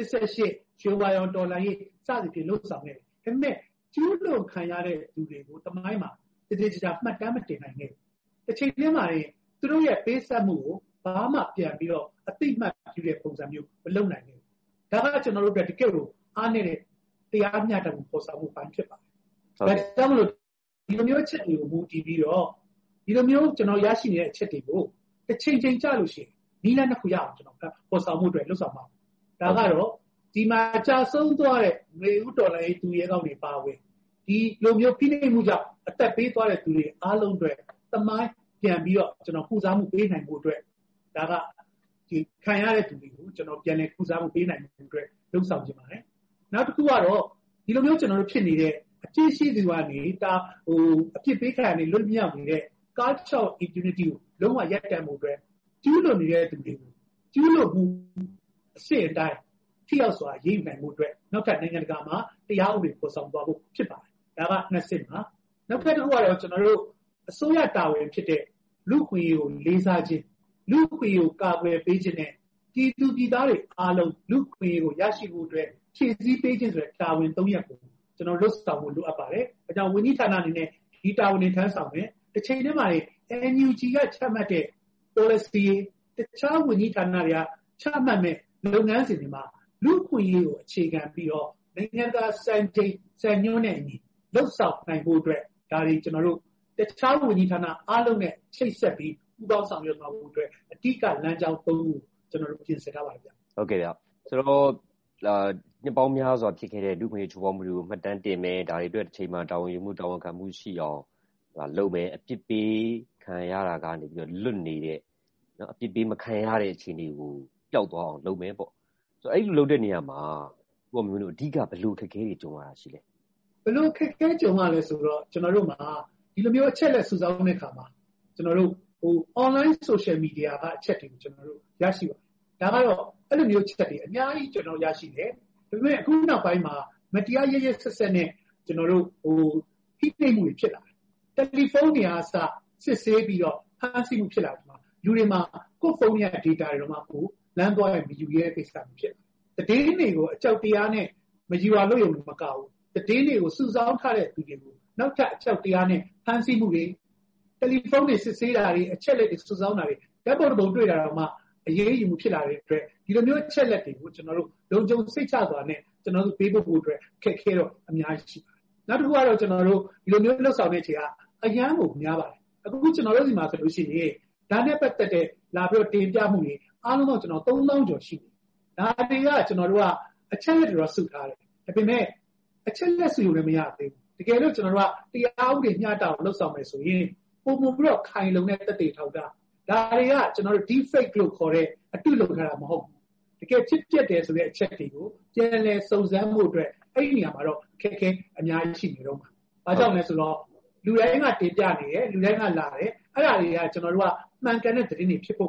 88ရွှေဝါရောင်တော်လှန်ရေးစသည်ဖြင့်လှုပ်ဆောင်နေတယ်။ဒါပေမဲ့ကျူးလွန်ခံရတဲ့လူတွေကိုတမိုင်းမှာတည်တည်ကြမှတ်တမ်းမတင်နိုင်ခဲ့ဘူး။တစ်ချိန်တည်းမှာသူတို့ရဲ့ပေးဆက်မှုကိုဘာမှပြန်ပြီးတော့အသိမှတ်ပြုတဲ့ပုံစံမျိုးမလုပ်နိုင်ဘူး။ဒါကကျွန်တော်တို့တကယ်လို့အားနေတဲ့တရားမျှတမှုပေါ်ဆောင်မှုပိုင်းဖြစ်ပါတယ်။ဒါကြောင့်မလို့ဒီလိုမျိုးအချက်တွေကိုမူတည်ပြီးတော့ဒီလိုမျိုးကျွန်တော်ရရှိနေတဲ့အချက်တွေကိုတစ်ချိန်ချိန်ကြလို့ရှိရင်နီးလန်းတစ်ခုရအောင်ကျွန်တော်ပေါ်ဆောင်မှုအတွက်လှုပ်ဆောင်ပါမယ်။ဒါကတော့ဒီမှာကြာဆုံးသွားတဲ့ငွေဥတော်လိုင်းသူရဲကောင်းတွေပါဝင်ဒီလိုမျိုးဖိနှိပ်မှုကြောင့်အသက်ပေးသွားတဲ့သူတွေအားလုံးအတွက်သမိုင်းပြန်ပြီးတော့ကျွန်တော်ကုစားမှုပေးနိုင်မှုအတွက်ဒါကဒီခံရတဲ့သူတွေကိုကျွန်တော်ပြန်လည်ကုစားမှုပေးနိုင်မှုအတွက်လှုပ်ဆောင်ခြင်းပါတယ်။နောက်တစ်ခုကတော့ဒီလိုမျိုးကျွန်တော်တို့ဖြစ်နေတဲ့အပြစ်ရှိသူကနေဒါအပြစ်ပေးခံရနေလွတ်မြောက်နေတဲ့ cultural impunity ကိုလုံးဝရပ်တန့်မှုအတွက်ကျူးလွန်နေတဲ့သူတွေကိုကျူးလွန်မှုအစစ်အတိုင်းထိရောက်စွာရေးယူနိုင်မှုအတွက်နောက်ထပ်နိုင်ငံတကာမှာတရားဥပဒေပေါ်ဆောင်သွားဖို့ဖြစ်ပါတယ်။ဒါကနှစ်စစ်မှာနောက်ထပ်တစ်ခုကတော့ကျွန်တော်တို့အစိုးရတာဝန်ဖြစ်တဲ့လူ့ခွင့်ရေးကိုလေးစားခြင်းလူ့ခွင့်ရေးကိုကာကွယ်ပေးခြင်းနဲ့ပြည်သူပြည်သားတွေအားလုံးလူ့ခွင့်ရေးကိုရရှိဖို့အတွက်ဖြည့်ဆည်းပေးခြင်းဆိုတဲ့တာဝန်၃ရပ်ကိုကျွန်တော်လွတ်ဆောင်ဖို့လိုအပ်ပါတယ်။အဲကြောင့်ဝန်ကြီးဌာနအနေနဲ့ဒီတာဝန်တွေထမ်းဆောင်မယ်။တစ်ချိန်တည်းမှာ NUG ကချမှတ်တဲ့ policy တခြားဝန်ကြီးဌာနတွေကချမှတ်မဲ့လုပ်ငန်းစဉ်တွေမှာလူ့ခွင့်ရေးကိုအခြေခံပြီးတော့နိုင်ငံတကာစံညွှန်းနဲ့အညီလှုပ်ဆောင်နိုင်ဖို့အတွက်ဒါတွေကျွန်တော်တို့တခြားဝန်ကြီးဌာနအားလုံးနဲ့ချိတ်ဆက်ပြီးပူးပေါင်းဆောင်ရွက်မှာဖို့အတွက်အဓိကလမ်းကြောင်း၃ခုကျွန်တော်တို့ပြင်ဆင်ထားပါတယ်ဗျ။ဟုတ်ကဲ့ဗျ။ဆိုတော့နှစ်ပေါင်းများစွာဖြစ်ခဲ့တဲ့လူ့ခွင့်ရေးချိုးဖောက်မှုတွေကိုမှတ်တမ်းတင်မယ်ဒါတွေအတွက်တစ်ချိန်မှာတာဝန်ယူမှုတာဝန်ခံမှုရှိအောင်လုပ်မယ်အပြစ်ပေးခံရတာကနေပြီးတော့လွတ်နေတဲ့နော်အပြစ်ပေးမခံရတဲ့အခြေအနေကိုပျောက်သွားအောင်လုပ်မယ်ပေါ့ဆိုတော့အဲ့လိုလုပ်တဲ့နေရာမှာကိုမျိုးတို့အဓိကဘယ်လိုခက်ခဲတွေကြုံရတာရှိလဲဘယ်လိုခက်ခဲကြုံရလဲဆိုတော့ကျွန်တော်တို့မှာဒီလိုမျိုးအချက်လက်စုဆောင်းတဲ့အခါမှာကျွန်တော်တို့online social media ကအချက်တွေကိုကျွန်တော်တို့ရရှိပါတယ်ဒါကတော့အဲ့လိုမျိုးချက်တွေအများကြီးကျွန်တော်ရရှိတယ်ဒါပေမဲ့အခုနောက်ပိုင်းမှာမတရားရရဆက်ဆက်နဲ့ကျွန်တော်တို့ဖိနှိပ်မှုတွေဖြစ်လာတယ်တယ်လီဖုန်းတွေအားစစစ်ဆေးပြီးတော့ဖမ်းဆီးမှုဖြစ်လာတယ်မှာလူတွေမှာကိုယ့်ဖုန်းရဲ့ data တွေတော့မှကိုလမ်းသွားရမယူရတဲ့ကိစ္စမျိုးဖြစ်တယ်တည်င်းတွေကိုအကြောက်တရားနဲ့မယူရလို့ရုံနဲ့မကဘူးတည်င်းတွေကိုစုဆောင်းထားတဲ့သူတွေကိုနောက်ထပ်အကြောက်တရားနဲ့ဖမ်းဆီးမှုတွေတယ်လီဖုန်းတွေစစ်ဆေးတာတွေအချက်လက်တွေစုဆောင်းတာတွေဓာတ်ပုံပုံတွေ့တာတော့မှအရေးယူမှုဖြစ်လာတဲ့အတွက်ဒီလိုမျိုးအချက်လက်တွေကိုကျွန်တော်တို့လုံခြုံစိတ်ချစွာနဲ့ကျွန်တော်တို့ပေးဖို့အတွက်ခက်ခဲတော့အများကြီးရှိပါတယ်နောက်တစ်ခုကတော့ကျွန်တော်တို့ဒီလိုမျိုးလှုပ်ဆောင်တဲ့ချိန်ကအရန်ကိုများပါတယ်အခုကျွန်တော်တို့ဒီမှာဆိုလို့ရှိရင်ဒါနဲ့ပတ်သက်တဲ့လာပြီးတော့တင်ပြမှုတွေအားလုံးတော့ကျွန်တော်3000ကျော်ရှိတယ်ဒါတွေကကျွန်တော်တို့ကအချက်လက်တွေတော့စုထားတယ်ဒါပေမဲ့အချက်လက်စုလို့လည်းမရသေးဘူးတကယ်လို့ကျွန်တော်တို့ကတရားဥပဒေမျှတအောင်လှုပ်ဆောင်မယ်ဆိုရင်ပုံမှန်ပြီးတော့ခိုင်လုံတဲ့သက်သေထောက်တာဒါတွေကကျွန်တော်တို့ deep fake လို့ခေါ်တဲ့အတုလုပ်ထားတာမဟုတ်ဘူးတကယ်ဖြစ်ပျက်တယ်ဆိုတဲ့အချက်တွေကိုပြန်လည်စုံစမ်းမှုအတွက်အဲ့ဒီနေရာမှာတော့ခက်ခဲအများကြီးရှိနေတော့မှာဘာကြောင့်လဲဆိုတော့လူတိုင်းကတင်ပြနေတယ်လူတိုင်းကလာတယ်အဲ့ဒါတွေကကျွန်တော်တို့ကမှန်ကန်တဲ့သတင်းတွေဖြစ်ဖို့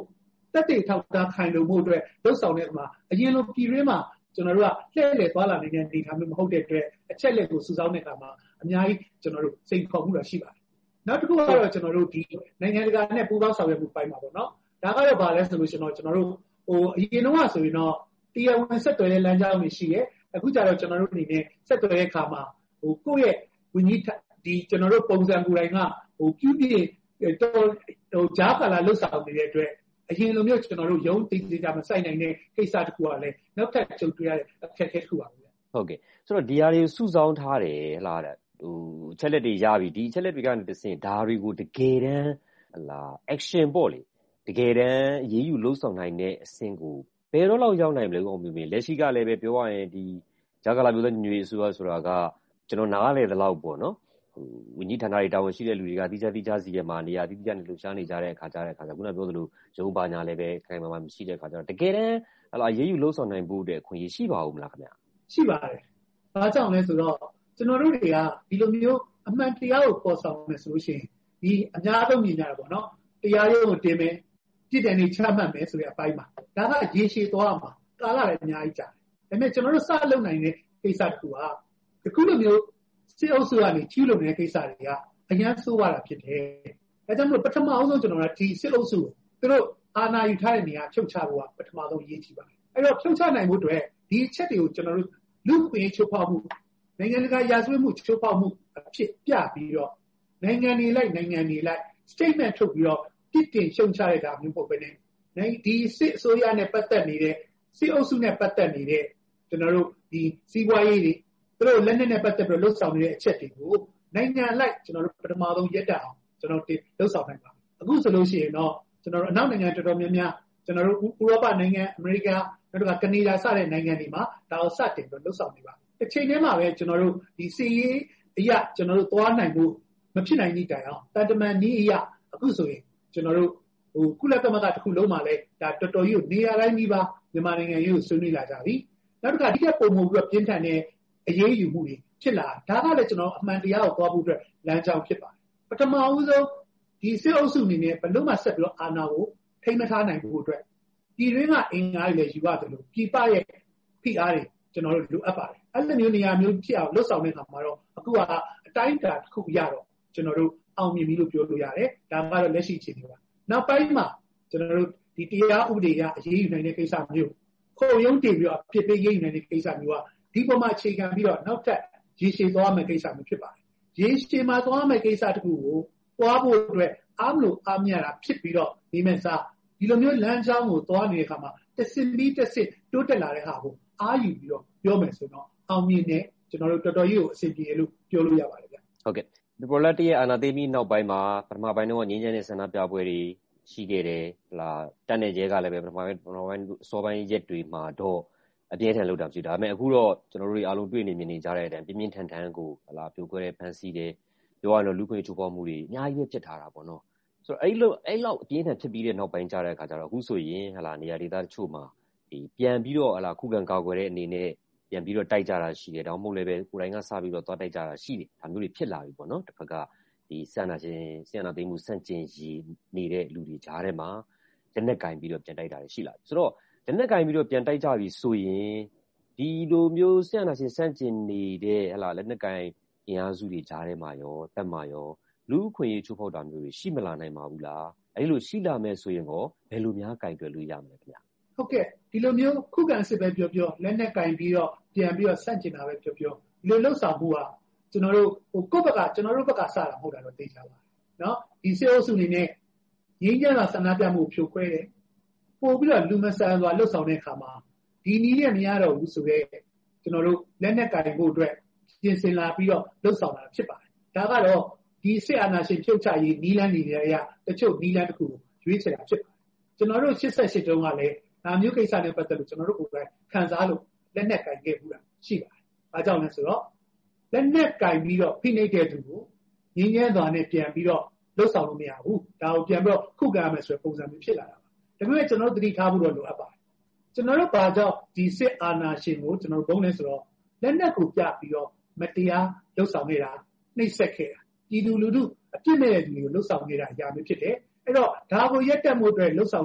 တက်တဲ့ထောက်တာခိုင်လို့မှုအတွက်လှုပ်ဆောင်တဲ့မှာအရင်လိုပြည်ရင်းမှာကျွန်တော်တို့ကလှည့်လည်သွားလာနေတဲ့အနေအထားမျိုးမဟုတ်တဲ့အတွက်အချက်လက်ကိုစုဆောင်းတဲ့အခါမှာအများကြီးကျွန်တော်တို့စိတ်ခေါ်မှုတော့ရှိပါတယ်နောက်တစ်ခုကတော့ကျွန်တော်တို့ဒီနိုင်ငံတကာနဲ့ပူးပေါင်းဆောင်ရွက်မှုပိုင်းမှာပေါ့နော်ဒါကတော့ဗာလဲဆိုလို့ကျွန်တော်တို့အရင်တော့ဆိုရင်တော့တရားဝင်ဆက်သွယ်တဲ့လမ်းကြောင်းတွေရှိတယ်အခုကျတော့ကျွန်တော်တို့အနေနဲ့ဆက်သွယ်တဲ့အခါမှာကိုယ့်ရဲ့ဝန်ကြီးဒီကျွန်တော်တို့ပုံစံကိုယ်တိုင်ကပြုပြတော့ဂျာကာလာလှုပ်ဆောင်နေတဲ့အတွက်အရင်လိုမျိုးကျွန်တော်တို့ရုံးသိကြမဆိုင်နိုင်တဲ့ကိစ္စတစ်ခုကလည်းနောက်ထပ်ကြုံတွေ့ရတဲ့အခက်အခဲတစ်ခုပါပဲဟုတ်ကဲ့ဆိုတော့ဒီဟာတွေစုဆောင်းထားတယ်ဟလားချက်လက်တွေရပြီဒီချက်လက်တွေကနေတဆင့်ဒါတွေကိုတကယ်တမ်းဟလား action ပေါ့လေတကယ်တမ်းအရေးယူလှုပ်ဆောင်နိုင်တဲ့အဆင့်ကိုဘယ်တော့လောက်ရောက်နိုင်မလဲအောင်မျိုးလက်ရှိကလည်းပဲပြောရရင်ဒီဂျာကာလာမျိုးတဲ့ညွေအစိုးရဆိုတာကကျွန်တော်နားလေတဲ့လောက်ပေါ့နော်ဝန်ကြီးဌာနတွေတာဝန်ရှိတဲ့လူတွေကတိကျစီရမှာနေရာတိကျနဲ့လှုပ်ရှားနေကြတဲ့အခါခုနပြောသလိုရုံးပါညာလည်းပဲခိုင်မာမရှိတဲ့အခါကျတော့တကယ်တမ်းဟလာရေးယူလှုပ်ဆောင်နိုင်ဖို့အတွက်ခွင့်ရရှိပါဦးမလားခင်ဗျာရှိပါတယ်။ဘာကြောင့်လဲဆိုတော့ကျွန်တော်တို့တွေကဒီလိုမျိုးအမှန်တရားကိုပေါ်ဆောင်မယ်ဆိုလို့ရှိရင်ဒီအများဆုံးမြင်ကြတာပေါ့နော်။တရားရုံးကိုတင်မယ်ပြစ်ဒဏ်တွေချမှတ်မယ်ဆိုတဲ့အပိုင်းမှာဒါကရေရှည်သွားမှာကာလလည်းအများကြီးကြာတယ်။ဒါပေမဲ့ကျွန်တော်တို့စလုပ်နိုင်တဲ့ကိစ္စတစ်ခုကအခုလိုမျိုးစစ်အုပ်စုကနေကျူးလွန်တဲ့ကိစ္စတွေကအများဆိုးရတာဖြစ်တယ်။ဒါကြောင့်မို့ပထမအောင်ဆုံးကျွန်တော်တို့ဒီစစ်အုပ်စုသူတို့အာဏာယူထားတဲ့နေရာဖြုတ်ချဖို့ကပထမဆုံးအရေးကြီးပါတယ်။အဲ့တော့ဖြုတ်ချနိုင်ဖို့အတွက်ဒီအချက်တွေကိုကျွန်တော်တို့လူ့အခွင့်အရေးချိုးဖောက်မှုနိုင်ငံတကာရာဇဝတ်မှုချိုးဖောက်မှုအဖြစ်ပြပြီးတော့နိုင်ငံတွေလိုက် statement ထုတ်ပြီးတော့ပြစ်တင်ရှုံချတဲ့ဒါမျိုးပုံပဲနဲ့ဒီစစ်အစိုးရနဲ့ပတ်သက်နေတဲ့စစ်အုပ်စုနဲ့ပတ်သက်နေတဲ့ကျွန်တော်တို့ဒီစီးပွားရေးတွေသူတို့လက်နက်နဲ့ပတ်သက်ပြီးလှုပ်ဆောင်နေတဲ့အချက်တွေကိုနိုင်ငံလိုက်ကျွန်တော်တို့ပထမဆုံးရက်တက်အောင်ကျွန်တော်တို့လှုပ်ဆောင်နိုင်ပါအခုဆိုလို့ရှိရင်တော့ကျွန်တော်တို့အနောက်နိုင်ငံတော်တော်များများကျွန်တော်တို့ဥရောပနိုင်ငံအမေရိကန်နောက်တော့ကနေဒါစတဲ့နိုင်ငံတွေမှာဒါကိုစတင်ပြီးလှုပ်ဆောင်နေပါတစ်ချိန်တည်းမှာပဲကျွန်တော်တို့ဒီစီရေးအရာကျွန်တော်တို့သွားနိုင်ဖို့မဖြစ်နိုင်သည့်တိုင်အောင်တန်တမန်နည်းအရာအခုဆိုရင်ကျွန်တော်တို့ကုလသမဂ္ဂတစ်ခုလုံးမှာလဲဒါတော်တော်ကြီးကိုနေရာတိုင်းကြီးပါမြန်မာနိုင်ငံရေးကိုဆွေးနွေးလာကြပြီနောက်တစ်ခါဒီကပုံမှုပြီးတော့ပြင်းထန်တဲ့အရေးယူမှုတွေဖြစ်လာဒါကလည်းကျွန်တော်အမှန်တရားကိုသွားဖို့အတွက်လမ်းကြောင်းဖြစ်ပါတယ်ပထမဦးဆုံးဒီစစ်အုပ်စုအနေနဲ့ဘယ်လို့မှဆက်ပြီးတော့အာဏာကိုထိမထားနိုင်ဖို့အတွက်ပြည်တွင်းကအင်အားတွေလည်းယူရတယ်လို့ပြည်ပရဲ့ဖိအားတွေကျွန်တော်တို့လိုအပ်ပါတယ်အဲ့လိုမျိုးနေရာမျိုးဖြစ်အောင်လှုပ်ဆောင်တဲ့အခါမှာတော့အခုကအတိုင်းအတာတစ်ခုရတော့ကျွန်တော်တို့အောင်မြင်ပြီလို့ပြောလို့ရတယ်ဒါကတော့လက်ရှိအခြေအနေပါနောက်ပိုင်းမှာကျွန်တော်တို့ဒီတရားဥပဒေကအရေးယူနိုင်တဲ့ကိစ္စမျိုးခုံရုံးတင်ပြီးတော့ဖြစ်ပေးရေးယူနိုင်တဲ့ကိစ္စမျိုးကဒီပေါ်မှာအခြေခံပြီးတော့နောက်ထပ်ရေရှည်သွားမယ့်ကိစ္စမျိုးဖြစ်ပါတယ်ရေရှည်မှာသွားမယ့်ကိစ္စတစ်ခုကိုသွားဖို့အတွက်အားမလို့အားမရတာဖြစ်ပြီးတော့ဒီမဲ့စားဒီလိုမျိုးလမ်းကြောင်းကိုသွားနေတဲ့အခါမှာတစ်စစ်ပြီးတစ်စစ်တိုးတက်လာတဲ့ဟာကိုအားယူပြီးတော့ပြောမယ်ဆိုတော့အောင်မြင်တဲ့ကျွန်တော်တို့တော်တော်ကြီးကိုအဆင်ပြေလို့ပြောလို့ရပါတယ်ဗျဟုတ်ကဲ့ဒီပေါ်လက်တရဲ့အာဏာသိမ်းပြီးနောက်ပိုင်းမှာပထမပိုင်းတော့ငြင်းချမ်းတဲ့ဆန္ဒပြပွဲတွေရှိခဲ့တယ်လာတက်နေကျဲကလည်းပဲပထမပိုင်းစောပိုင်းရက်တွေမှာတော့အပြည့်ထန်လောက်တာဖြစ်ဒါပေမဲ့အခုတော့ကျွန်တော်တို့အားလုံးတွေ့နေမြင်နေကြတဲ့အတိုင်းပြင်းပြင်းထန်ထန်ကိုလာပြိုကွဲတဲ့ဖန်စီတယ်ပြောရရင်လူခွင့်ချိုးဖောက်မှုတွေအများကြီးပဲဖြစ်ထားတာပေါ့နော်ဆိုတော့အဲ့လောက်အပြင်းထန်ဖြစ်ပြီးတဲ့နောက်ပိုင်းကြတဲ့အခါကျတော့အခုဆိုရင်နေရာဒေသတချို့မှာဒီပြန်ပြီးတော့ခုခံကာကွယ်တဲ့အနေနဲ့ပြန်ပြီးတော့တိုက်ကြတာရှိတယ်ဒါမှမဟုတ်လည်းပဲကိုယ်တိုင်ကစပြီးတော့သွားတိုက်ကြတာရှိတယ်ဒါမျိုးတွေဖြစ်လာပြီပေါ့နော်တစ်ဖက်ကဒီဆန္ဒသိမ်းမှုစန့်ကျင်ရည်နေတဲ့လူတွေကြားထဲမှာလက်နက်ကင်ပြီးတော့ပြန်တိုက်တာရှိလာပြီဆိုတော့လက်နက်ကင်ပြီးတော့ပြန်တိုက်ကြပြီဆိုရင်ဒီလိုမျိုးဆန္ဒစန့်ကျင်နေတဲ့လက်နက်ကင်အင်အားစုတွေကြားထဲမှာရောတက်မှာရောလူအခွင့်အရေးချိုးဖောက်တာမျိုးတွေရှိမလာနိုင်ပါဘူးလားအဲ့လိုရှိလာမယ်ဆိုရင်ရောဘယ်လိုများကင်တွယ်လို့ရမလဲခင်ဗျာဟုတ်ကဲ့ဒီလိုမျိုးခုခံစစ်ပဲပြောလက်နက်ကင်ပြီးတော့ပြန်ပြီးတော့ဆန့်ကျင်တာပဲပြောဒီလိုလှုပ်ဆောင်မှုကကျွန်တော်တို့ကိုယ့်ဘက်ကကျွန်တော်တို့ဘက်ကစတာမဟုတ်တာတော့သိချပါတယ်နော်ဒီစစ်အုပ်စုအနေနဲ့ရင်းကျန်းစွာဆန္ဒပြမှုဖြိုခွဲတယ်ပို့ပြီးတော့လူမဆန်စွာလှုပ်ဆောင်တဲ့အခါမှာဒီနည်းနဲ့မရတော့ဘူးဆိုတော့ကျွန်တော်တို့လက်နက်ကင်ဖို့အတွက်ပြင်ဆင်လာပြီးတော့လှုပ်ဆောင်လာဖြစ်ပါတယ်ဒါကတော့ဒီစစ်အာဏာရှင်ဖြုတ်ချရေးနီးလန်းနေတဲ့အရာတချို့နီးလန်းတစ်ခုရွေးချယ်တာဖြစ်ပါတယ်ကျွန်တော်တို့88တုန်းကလည်းဒါမျိုးကိစ္စနဲ့ပတ်သက်လို့ကျွန်တော်တို့ကိုယ်တိုင်ခံစားလို့လက်နက်ကင်ခဲ့ဘူးတာရှိပါတယ်ဘာကြောင့်လဲဆိုတော့လက်နက်ကင်ပြီးတော့ဖိနှိပ်တဲ့သူကိုငင်းငယ်စွာနဲ့ပြန်ပြီးတော့လှုပ်ဆောင်လို့မရဘူးဒါကိုပြန်ပြီးတော့ခုခံရမယ်ဆိုတဲ့ပုံစံမျိုးဖြစ်လာတာပါဒါပေမဲ့ကျွန်တော်တို့သတိထားဖို့တော့လိုအပ်ပါတယ်ကျွန်တော်တို့ဘာကြောင့်ဒီစစ်အာဏာရှင်ကိုကျွန်တော်တို့ဘုံလဲဆိုတော့လက်နက်ကိုပြပြီးတော့မတရားလှုပ်ဆောင်နေတာနှိပ်စက်ခဲ့တာပြည်သူလူထုအပြစ်မဲ့တဲ့သူတွေကိုလှုပ်ဆောင်နေတာအရာမျိုးဖြစ်တယ်အဲ့တော့ဒါကိုရက်တက်မှုအတွက်လှုပ်ဆောင်တဲ့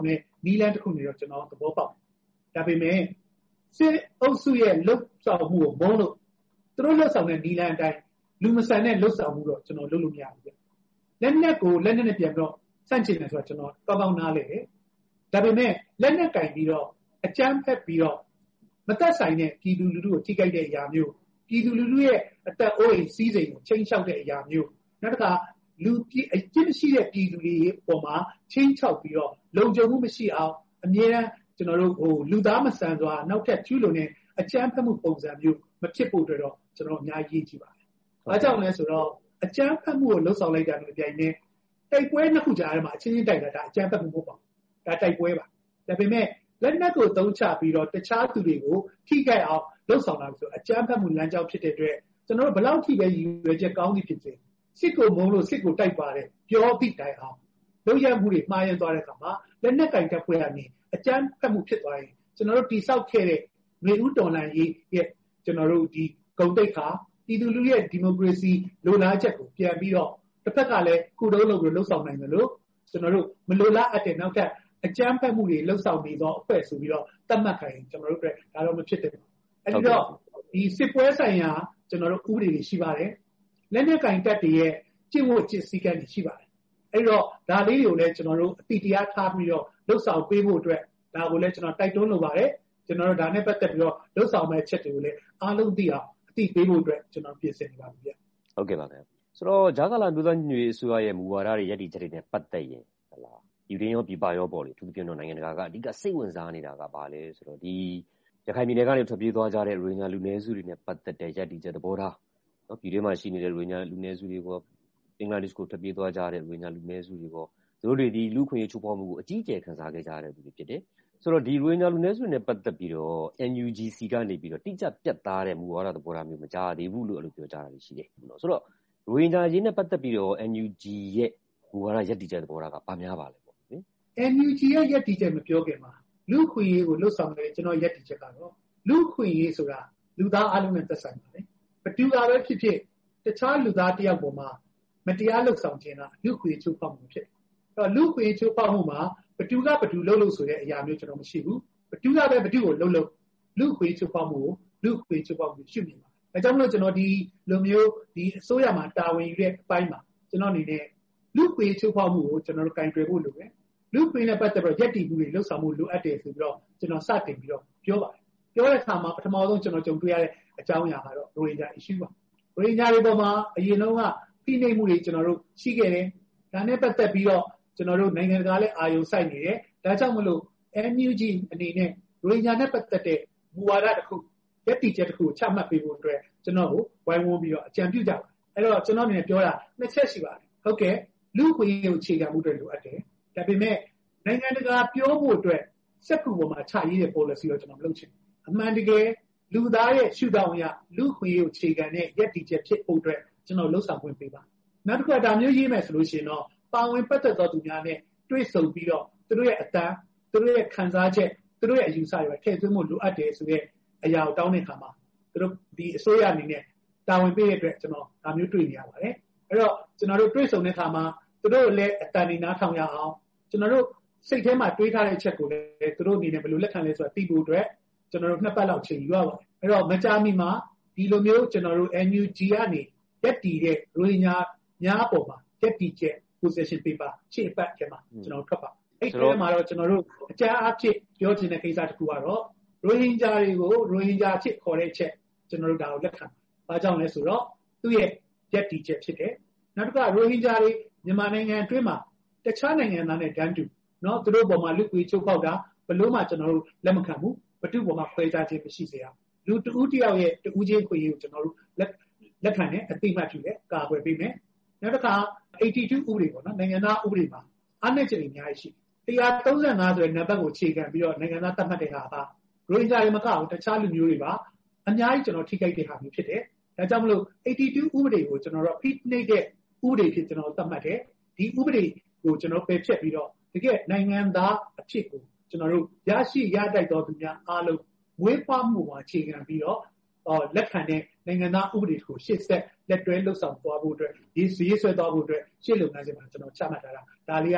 နီလန်တစ်ခုနေတော့ကျွန်တော်သဘောပေါက်ဒါပေမဲ့စစ်အုပ်စုရဲ့လှုပ်ဆောင်မှုကိုမုန်းလို့သူတို့လှုပ်ဆောင်တဲ့နီလန်အတိုင်းလူမဆန်တဲ့လှုပ်ဆောင်မှုတော့ကျွန်တော်လုပ်လို့မရဘူးဗျလက်နက်ကိုလက်နက်နဲ့ပြန်ပြီးတော့စန့်ကျင်တယ်ဆိုတော့ကျွန်တော်ကောင်းကောင်းနားလေတယ်ဒါပေမဲ့လက်နက်ကင်ပြီးတော့အကြမ်းဖက်ပြီးတော့မသက်ဆိုင်တဲ့ပြည်သူလူထုကိုထိခိုက်တဲ့အရာမျိုးပြည်သူလူထုရဲ့အသက်အိုးအိမ်စီးစိမ်ကိုချိန်ချောက်တဲ့အရာမျိုးနောက်တစ်ခါလူပြည်အကျင့်ရှိတဲ့ပြည်သူတွေပေါ်မှာချိန်ချောက်ပြီးတော့လုံခြုံမှုမရှိအောင်အမြဲတမ်းကျွန်တော်တို့လူသားမဆန်စွာနောက်ထပ်ကျူးလွန်တဲ့အကြမ်းဖက်မှုပုံစံမျိုးမဖြစ်ဖို့အတွက်တော့ကျွန်တော်အများကြီးကြည့်ပါတယ်။ဘာကြောင့်လဲဆိုတော့အကြမ်းဖက်မှုကိုလှုပ်ဆောင်လိုက်တာနဲ့ပြိုင်နေတိုက်ပွဲနှစ်ခုကြားထဲမှာအချင်းချင်းတိုက်တာဒါအကြမ်းဖက်မှုမဟုတ်ပါဘူး။ဒါတိုက်ပွဲပါ။ဒါပေမဲ့လက်နက်ကိုသုံးချပြီးတော့တခြားသူတွေကိုထိခိုက်အောင်လှုပ်ဆောင်တာဆိုအကြမ်းဖက်မှုလမ်းကြောင်းဖြစ်တဲ့အတွက်ကျွန်တော်တို့ဘယ်လောက်ထိပဲရည်ရွယ်ချက်ကောင်းသည်ဖြစ်စေစစ်ကိုမုန်းလို့စစ်ကိုတိုက်ပါတယ်ပြောပြီးတိုင်အောင်လုပ်ရမှုတွေမှားရင်သွားတဲ့အခါမှာလက်နက်ကင်တပ်ဖွဲ့ကနေအကြမ်းဖက်မှုဖြစ်သွားရင်ကျွန်တော်တို့တိဆောက်ခဲ့တဲ့မြေဥတော်လှန်ရေးရဲ့ကျွန်တော်တို့ဒီဂုဏ်သိက္ခာပြည်သူလူထုရဲ့ဒီမိုကရေစီလိုလားချက်ကိုပြန်ပြီးတော့တစ်ဖက်ကလည်းကုတုံးလုပ်လို့လှုပ်ဆောင်နိုင်တယ်လို့ကျွန်တော်တို့မလိုလားအပ်တဲ့နောက်ထပ်အကြမ်းဖက်မှုတွေလှုပ်ဆောင်နေသောအဖွဲ့ဆိုပြီးတော့သတ်မှတ်ခိုင်းကျွန်တော်တို့အတွက်ဒါတော့မဖြစ်တဲ့ဘူးအဲဒီတော့ဒီစစ်ပွဲဆိုင်ရာကျွန်တော်တို့ဥပဒေတွေရှိပါတယ်လက်နက်ကင်တပ်တွေရဲ့ကျင့်ဝတ်ကျင့်စည်းကမ်းတွေရှိပါတယ်အဲဒီတော့ဒါလေးတွေကိုလည်းကျွန်တော်တို့အတိတရားထားပြီးတော့လှုပ်ဆောင်ပေးဖို့အတွက်ဒါကိုလည်းကျွန်တော်တိုက်တွန်းလိုပါတယ်ကျွန်တော်တို့ဒါနဲ့ပတ်သက်ပြီးတော့လှုပ်ဆောင်မဲ့ချက်တွေကိုလည်းအားလုံးသိအောင်အသိပေးဖို့အတွက်ကျွန်တော်ပြင်ဆင်နေပါပြီဗျဟုတ်ကဲ့ပါခင်ဗျဆိုတော့ဂျာကာလာမျိုးသားညွေအစိုးရရဲ့မူဝါဒတွေရည်တည်ချက်တွေနဲ့ပတ်သက်ရင်ဟလာယူရင်းရောပြည်ပရောပေါ့လေသူပြင်တော့နိုင်ငံတကာကအဓိကစိတ်ဝင်စားနေတာကဘာလဲဆိုတော့ဒီရခိုင်ပြည်နယ်ကနေထွက်ပြေးသွားကြတဲ့ရိုဟင်ဂျာလူနည်းစုတွေနဲ့ပတ်သက်တဲ့ရည်တည်ချက်သဘောထားနော်ပြည်တွင်းမှာရှိနေတဲ့ရိုဟင်ဂျာလူနည်းစုတွေကိုဘင်္ဂလားဒေ့ရှ်ကိုထွက်ပြေးသွားကြတဲ့ရိုဟင်ဂျာလူနည်းစုတွေကိုသူတို့တွေဒီလူခွင့်ရေးချိုးဖောက်မှုကိုအကြီးအကျယ်ခံစားခဲ့ကြရတဲ့သူတွေဖြစ်တယ်ဆိုတော့ဒီရိုဟင်ဂျာလူနည်းစုတွေနဲ့ပတ်သက်ပြီးတော့ NUGC ကနေပြီးတော့တိကျပြတ်သားတဲ့မူဝါဒသဘောထားမျိုးမကြားသေးဘူးလို့အဲ့လိုပြောကြတာရှိတယ်နော်ဆိုတော့ရိုဟင်ဂျာရေးနဲ့ပတ်သက်ပြီးတော့ NUG ရဲ့မူဝါဒရည်တည်ချက်သဘောထားကဘာများပါလဲပေါ့နိ NUG ရဲ့ရည်တည်ချက်မပြောခင်မှာလူခွင့်ရေးကိုလှုပ်ဆောင်နေတဲ့ကျွန်တော်ရည်တည်ချက်ကတော့လူခွင့်ရေးဆိုတာလူသားအလုံးနဲ့သက်ဆိုင်ပါတယ်ဘယ်သူကပဲဖြစ်ဖြစ်တခြားလူသားတယောက်ပေါ်မှာမတရားလှုပ်ဆောင်ခြင်းကလူခွင့်ရေးချိုးဖောက်မှုဖြစ်အဲ့တော့လူခွင့်ရေးချိုးဖောက်မှုမှာဘယ်သူကဘယ်သူလှုပ်လို့ဆိုတဲ့အရာမျိုးကျွန်တော်မရှိဘူးဘယ်သူကပဲဘယ်သူကိုလှုပ်လူခွင့်ရေးချိုးဖောက်မှုကိုလူခွင့်ရေးချိုးဖောက်မှုရှိနေပါဒါကြောင့်မလို့ကျွန်တော်ဒီလိုမျိုးဒီအစိုးရမှာတာဝန်ယူတဲ့အပိုင်းမှာကျွန်တော်အနေနဲ့လူခွင့်ရေးချိုးဖောက်မှုကိုကျွန်တော်တို့ကင်တွယ်ဖို့လိုတယ်လူခွင့်နဲ့ပတ်သက်ပြီးရက်တည်မှုတွေလှုပ်ဆောင်မှုလိုအပ်တယ်ဆိုပြီးတော့ကျွန်တော်စတင်ပြီးတော့ပြောပါတယ်ပြောတဲ့အခါမှာပထမဆုံးကျွန်တော်ကြုံတွေ့ရတဲ့အကြောင်းအရာကတော့ရိုဟင်ဂျာ issue ပါရိုဟင်ဂျာတွေပေါ်မှာအရင်တုန်းကဖိနှိပ်မှုတွေကျွန်တော်တို့ရှိခဲ့တယ်ဒါနဲ့ပတ်သက်ပြီးတော့ကျွန်တော်တို့နိုင်ငံတကာလည်းအာရုံစိုက်နေတယ်ဒါကြောင့်မလို့ NUG အနေနဲ့ရိုဟင်ဂျာနဲ့ပတ်သက်တဲ့မူဝါဒတစ်ခုရက်တည်ချက်တစ်ခုချမှတ်ပေးဖို့အတွက်ကျွန်တော်ကိုဝိုင်းဝန်းပြီးတော့အကြံပြုကြပါအဲ့တော့ကျွန်တော်အနေနဲ့ပြောတာနှစ်ချက်ရှိပါတယ်ဟုတ်ကဲ့လူခွင့်ရေးကိုအခြေခံမှုတွေလိုအပ်တယ်ဒါပေမဲ့နိုင်ငံတကာပြောဖို့အတွက်စက်ကူပေါ်မှာချရေးတဲ့ policy တော့ကျွန်တော်မလုပ်ချင်ဘူးအမှန်တကယ်လူသားရဲ့ရှုထောင့်အရလူခွင့်ရေးကိုအခြေခံတဲ့ရက်တည်ချက်ဖြစ်ဖို့အတွက်ကျွန်တော်လှုပ်ဆောင်ခွင့်ပေးပါနောက်တစ်ခါဒါမျိုးရေးမယ်ဆိုလို့ရှိရင်တော့ပါဝင်ပတ်သက်သောသူများနဲ့တွေ့ဆုံပြီးတော့သူတို့ရဲ့အတန်းသူတို့ရဲ့ခံစားချက်သူတို့ရဲ့အယူဆတွေထည့်သွင်းဖို့လိုအပ်တယ်ဆိုတဲ့အရာကိုတောင်းတဲ့အခါမှာသူတို့ဒီအစိုးရအနေနဲ့တာဝန်ပေးတဲ့အတွက်ကျွန်တော်ဒါမျိုးတွေ့နေရပါတယ်အဲ့တော့ကျွန်တော်တို့တွေ့ဆုံတဲ့အခါမှာသူတို့လည်းအတန်နေနားထောင်ရအောင်ကျွန်တော်တို့စိတ်ထဲမှာတွေးထားတဲ့အချက်ကိုလည်းသူတို့အနေနဲ့ဘယ်လိုလက်ခံလဲဆိုတာသိဖို့အတွက်ကျွန်တော်တို့နှစ်ပတ်လောက်ချိန်ယူရပါတယ်အဲ့တော့မကြာမီမှာဒီလိုမျိုးကျွန်တော်တို့ NUG ကနေရက်တည်တဲ့ရိုဟင်ဂျာများပေါ်မှာရက်တည်ချက် position paper ရှေ့အပတ်ထဲမှာကျွန်တော်ထွက်ပါအဲ့ဒီထဲမှာတော့ကျွန်တော်တို့အကြမ်းအဖြစ်ပြောချင်တဲ့ကိစ္စတစ်ခုကတော့ရိုဟင်ဂျာတွေကိုရိုဟင်ဂျာဖြစ်ခေါ်တဲ့ချက်ကျွန်တော်တို့ဒါကိုလက်ခံပါဘာကြောင့်လဲဆိုတော့သူ့ရဲ့ရက်တည်ချက်ဖြစ်တယ်နောက်တစ်ခါရိုဟင်ဂျာတွေမြန်မာနိုင်ငံအတွင်းမှာတခြားနိုင်ငံသားနဲ့တန်းတူเนาะသူတို့ပေါ်မှာလူကွေချုပ်ပေါက်တာဘလို့မှကျွန်တော်တို့လက်မခံဘူးဘသူ့ပေါ်မှာခွဲခြားခြင်းမရှိစေရလူတဦးတယောက်ရဲ့တဦးချင်းခွေရေးကိုကျွန်တော်တို့လက်ခံတဲ့အသိမှတ်ပြုတယ်ကာကွယ်ပေးမယ်နောက်တစ်ခါ82ဥပဒေပေါ့နော်နိုင်ငံသားဥပဒေမှာအားနည်းချက်တွေအများကြီးရှိ135ဆိုတဲ့နံပါတ်ကိုအခြေခံပြီးတော့နိုင်ငံသားသတ်မှတ်တဲ့ဟာကရိုဟင်ဂျာတွေမကဘူးတခြားလူမျိုးတွေပါအများကြီးကျွန်တော်ထိခိုက်တဲ့ဟာမျိုးဖြစ်တယ်ဒါကြောင့်မလို့82ဥပဒေကိုကျွန်တော်တို့ဖိနှိပ်တဲ့ဥပဒေဖြစ်ကျွန်တော်သတ်မှတ်တယ်ဒီဥပဒေကိုကျွန်တော်ပယ်ဖျက်ပြီးတော့တကယ်နိုင်ငံသားအဖြစ်ကိုကျွန်တော်တို့ရရှိရတိုက်တော်သူများအားလုံးမွေးဖွားမှုမှာအခြေခံပြီးတော့လက်ခံတဲ့နိုင်ငံသားဥပဒေကိုရှေ့ဆက်လက်တွဲလှုပ်ဆောင်သွားဖို့အတွက်ရေးဆွဲသွားဖို့အတွက်ရှေ့လုပ်ငန်းစဉ်မှာကျွန်တော်ချမှတ်ထားတာဒါလေးကတော့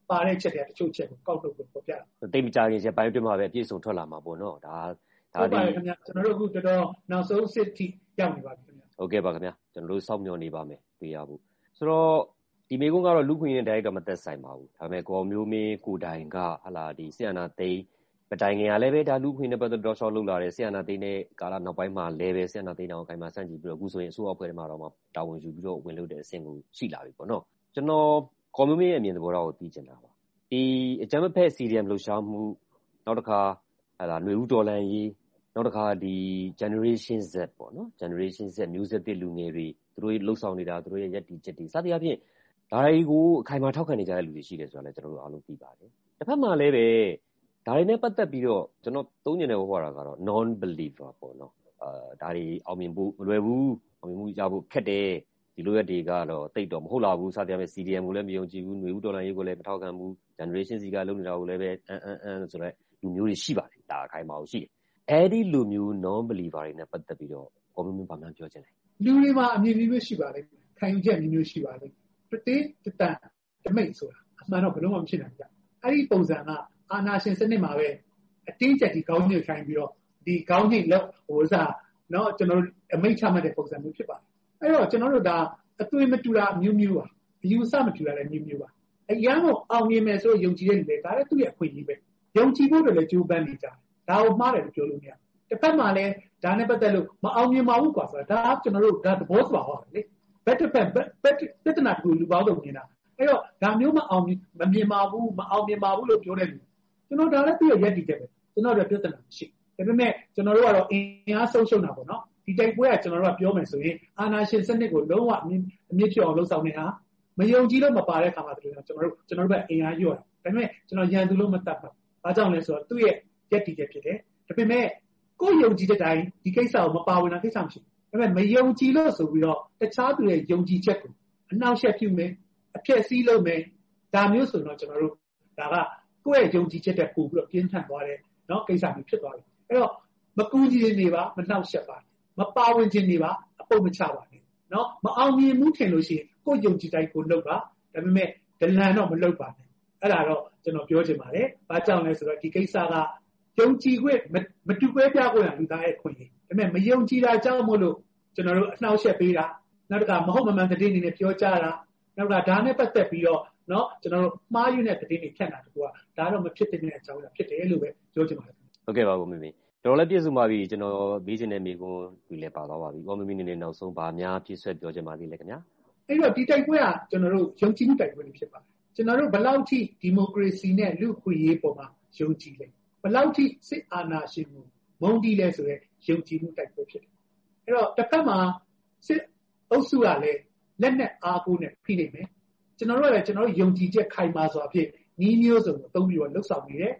ပါတဲ့ချက်တွေတချို့ချက်ကိုကောက်ထုတ်ပြီးပေါ်ပြတာတိတ်မကြခင်ချက်ပိုင်းတွင်းမှာပဲအပြည့်စုံထွက်လာမှာပေါ့နော်ဒါဟုတ်ပါတယ်ခင်ဗျာကျွန်တော်တို့အခုတော်တော်နောက်ဆုံးစစ်ထိရောက်နေပါပြီခင်ဗျာဟုတ်ကဲ့ပါခင်ဗျာကျွန်တော်တို့စောင့်မျှော်နေပါမယ်တွေ့ရဖို့ဆိုတော့ဒီမေကုန်းကတော့လူခွင့်ရေးတိုက်တော့မသက်ဆိုင်ပါဘူးဒါပေမဲ့ကိုမျိုးမင်းကိုတိုင်ကဟလာဒီဆီယနာသိန်းပတိုင်ငယ်ကလည်းပဲဒါလူခွင့်နဲ့ပတ်သက်တော့ရှော့လုပ်လာတယ်ဆီယနာသိန်းနဲ့ကာလနောက်ပိုင်းမှာလည်းပဲဆီယနာသိန်းအောင်ခိုင်မှာစန့်ကြည့်ပြီးတော့အခုဆိုရင်အစိုးရအဖွဲ့ထဲမှာတော့တာဝန်ယူပြီးတော့ဝင်လုပ်တဲ့အဆင့်ကိုရှိလာပြီပေါ့နော်ကျွန်တော်ကိုမျိုးမင်းရဲ့အမြင်သဘောထားကိုသိချင်တာပါဒီအကြမ်းဖက် CDM လှုပ်ရှားမှုနောက်တစ်ခါဟလာຫນွေဦးတော်လန်ရေးနောက်တစ်ခါဒီ generation Z ပေါ့နော် generation Z မျိုးဆက်သစ်လူငယ်တွေသူတို့လှုပ်ဆောင်နေတာသူတို့ရဲ့ယက်တီချက်တွေစသဖြင့်ဒါတွေကိုအခိုင်အမာထောက်ခံနေကြတဲ့လူတွေရှိတယ်ဆိုတာလည်းကျွန်တော်တို့အားလုံးသိပါတယ်တစ်ဖက်မှာလည်းပဲဒါတွေနဲ့ပတ်သက်ပြီးတော့ကျွန်တော်သုံးညင်တဲ့ဟောတာကတော့ non believer ပေါ့နော်ဒါတွေအောင်မြင်ဖို့မလွယ်ဘူးအောင်မြင်မှုရဖို့ခက်တယ်ဒီလိုရက်တွေကတော့တိတ်တော့မဟုတ်လာဘူးစသဖြင့် CDM ကိုလည်းမယုံကြည်ဘူးຫນွေဦးတော်လန်ရေးကိုလည်းမထောက်ခံဘူး generation Z ကလုပ်နေတာကိုလည်းပဲဆိုတော့လူမျိုးတွေရှိပါတယ်ဒါအခိုင်အမာကိုရှိတယ်အဲ့ဒီလူမျိုး non believer တွေနဲ့ပတ်သက်ပြီးတော့ကိုမင်းဘာမှပြောချင်လဲလူတွေမှာအမြင်မျိုးရှိပါလိမ့်မယ်ခံယူချက်မျိုးရှိပါလိမ့်မယ်တန်တမိတ်ဆိုတာအမှန်တော့ဘယ်လို့မှမဖြစ်နိုင်ကြအဲ့ဒီပုံစံကအာနာရှင်စနစ်မှာပဲအတင်းကျပ်ဒီကောင်းညို့ခိုင်းပြီးတော့ဒီကောင်းညိတ်လောက်ဟိုစားเนาะကျွန်တော်တို့အမိတ်ချမှတ်တဲ့ပုံစံမျိုးဖြစ်ပါတယ်အဲ့တော့ကျွန်တော်တို့ဒါအသွင်မတူတာမျိုးမျိုးပါအယူအဆမတူတာလည်းမျိုးမျိုးပါအရန်ကိုအောင်မြင်မယ်ဆိုယုံကြည်တဲ့လူတွေဒါလည်းသူ့ရဲ့အခွင့်အရေးပဲယုံကြည်ဖို့လည်းကြိုးပမ်းနေကြတယ်ဒါကိုမှားတယ်လို့ပြောလို့မရတစ်ဖက်မှာလည်းဒါနဲ့ပတ်သက်လို့မအောင်မြင်ပါဘူးကွာဆိုတာဒါကျွန်တော်တို့ဒါသဘောစပါဟောတယ်လေဘက်တစ်ဖက်ပြဿနာတူလူပေါင်းစုံနေတာအဲ့တော့ဒါမျိုးမမြင်ပါဘူးမအောင်မြင်ပါဘူးလို့ပြောတဲ့လူကျွန်တော်ဒါလည်းပြည့်ရက်တည်တယ်ပဲကျွန်တော်တို့ပြဿနာမရှိဒါပေမဲ့ကျွန်တော်တို့ကတော့အင်အားဆုံးရှုံးတာပေါ့နော်ဒီတိုက်ပွဲကကျွန်တော်တို့ကပြောမယ်ဆိုရင်အာဏာရှင်စနစ်ကိုလုံးဝအမြင့်ဖြစ်အောင်လှုပ်ဆောင်နေတာမယုံကြည်လို့မပါတဲ့ခါမှာကျွန်တော်တို့ပဲအင်အားညှို့တာဒါပေမဲ့ကျွန်တော်ရန်သူလို့မတတ်ပါဘာကြောင့်လဲဆိုတော့သူ့ရဲ့ရက်တည်ချက်ဖြစ်တယ်ဒါပေမဲ့ကိုယ်ယုံကြည်တဲ့တိုင်းဒီကိစ္စကိုမပါဝင်တာကိစ္စမရှိဘူးဒါပေမဲ့မယုံကြည်လို့ဆိုပြီးတော့တခြားသူရဲ့ယုံကြည်ချက်ကိုအနှောက်အယှက်ပြုမယ်အဖြစ်စည်းလုပ်မယ်ဒါမျိုးဆိုတော့ကျွန်တော်တို့ဒါကကိုယ့်ရဲ့ယုံကြည်ချက်တဲ့ပို့ပြီးတော့ပြင်းထန်သွားတယ်เนาะကိစ္စမျိုးဖြစ်သွားတယ်အဲ့တော့မကူးကြည့်နေပါမနှောက်ယှက်ပါမပါဝင်ခြင်းနေပါအပုတ်မချပါနဲ့เนาะမအောင်မြင်မှုထင်လို့ရှိရင်ကိုယ့်ယုံကြည်တိုင်းကိုလုပ်ပါဒါပေမဲ့ဒလန်တော့မလုပ်ပါနဲ့အဲ့ဒါတော့ကျွန်တော်ပြောချင်ပါတယ်ဘာကြောင့်လဲဆိုတော့ဒီကိစ္စကယုံကြည်ခွင့်မတူကွဲပြားခွင့်လူသားရဲ့ခွင့်ရဒါပေမဲ့မယုံကြည်တာကြောင့်မို့လို့ကျွန်တော်တို့အနှောက်အယှက်ပေးတာနောက်တစ်ခါမဟုတ်မမှန်သတင်းတွေနဲ့ပြောကြတာနောက်ကဒါနဲ့ပတ်သက်ပြီးတော့เนาะကျွန်တော်တို့မှားယွင်းတဲ့သတင်းတွေဖြန့်တာတကူကဒါတော့မဖြစ်တဲ့အကြောင်းအရာဖြစ်တယ်လို့ပဲပြောချင်ပါတယ်ဟုတ်ကဲ့ပါကိုမင်းမင်းတော်လည်းပြည့်စုံပါပြီကျွန်တော်မေးချင်တဲ့မေးခွန်းတွေလည်းပါသွားပါပြီကိုမင်းမင်းနေနောက်ဆုံးပါများပြည့်ဆွဲပြောချင်ပါသေးလဲခင်ဗျာအဲ့တော့ဒီတိုက်ပွဲကကျွန်တော်တို့ယုံကြည်မှုတိုက်ပွဲတွေဖြစ်ပါတယ်ကျွန်တော်တို့ဘယ်လောက်ထိဒီမိုကရေစီနဲ့လူ့အခွင့်အရေးပေါ်မှာယုံကြည်လဲဘယ်လောက်ထိစစ်အာဏာရှင်ကိုမုန်းတီးလဲဆိုရဲယုံကြည်မှုတိုက်ပွဲဖြစ်တယ်အဲ့တော့တစ်ဖက်မှာစစ်အုပ်စုကလည်းလက်နဲ့အားကိုးနဲ့ဖိနေမယ်ကျွန်တော်တို့ကလည်းကျွန်တော်တို့ယုံကြည်ချက်ခိုင်မာစွာဖြင့်ဤမျိုးစုံကိုသုံးပြီးတော့လှုပ်ဆောင်နေတယ်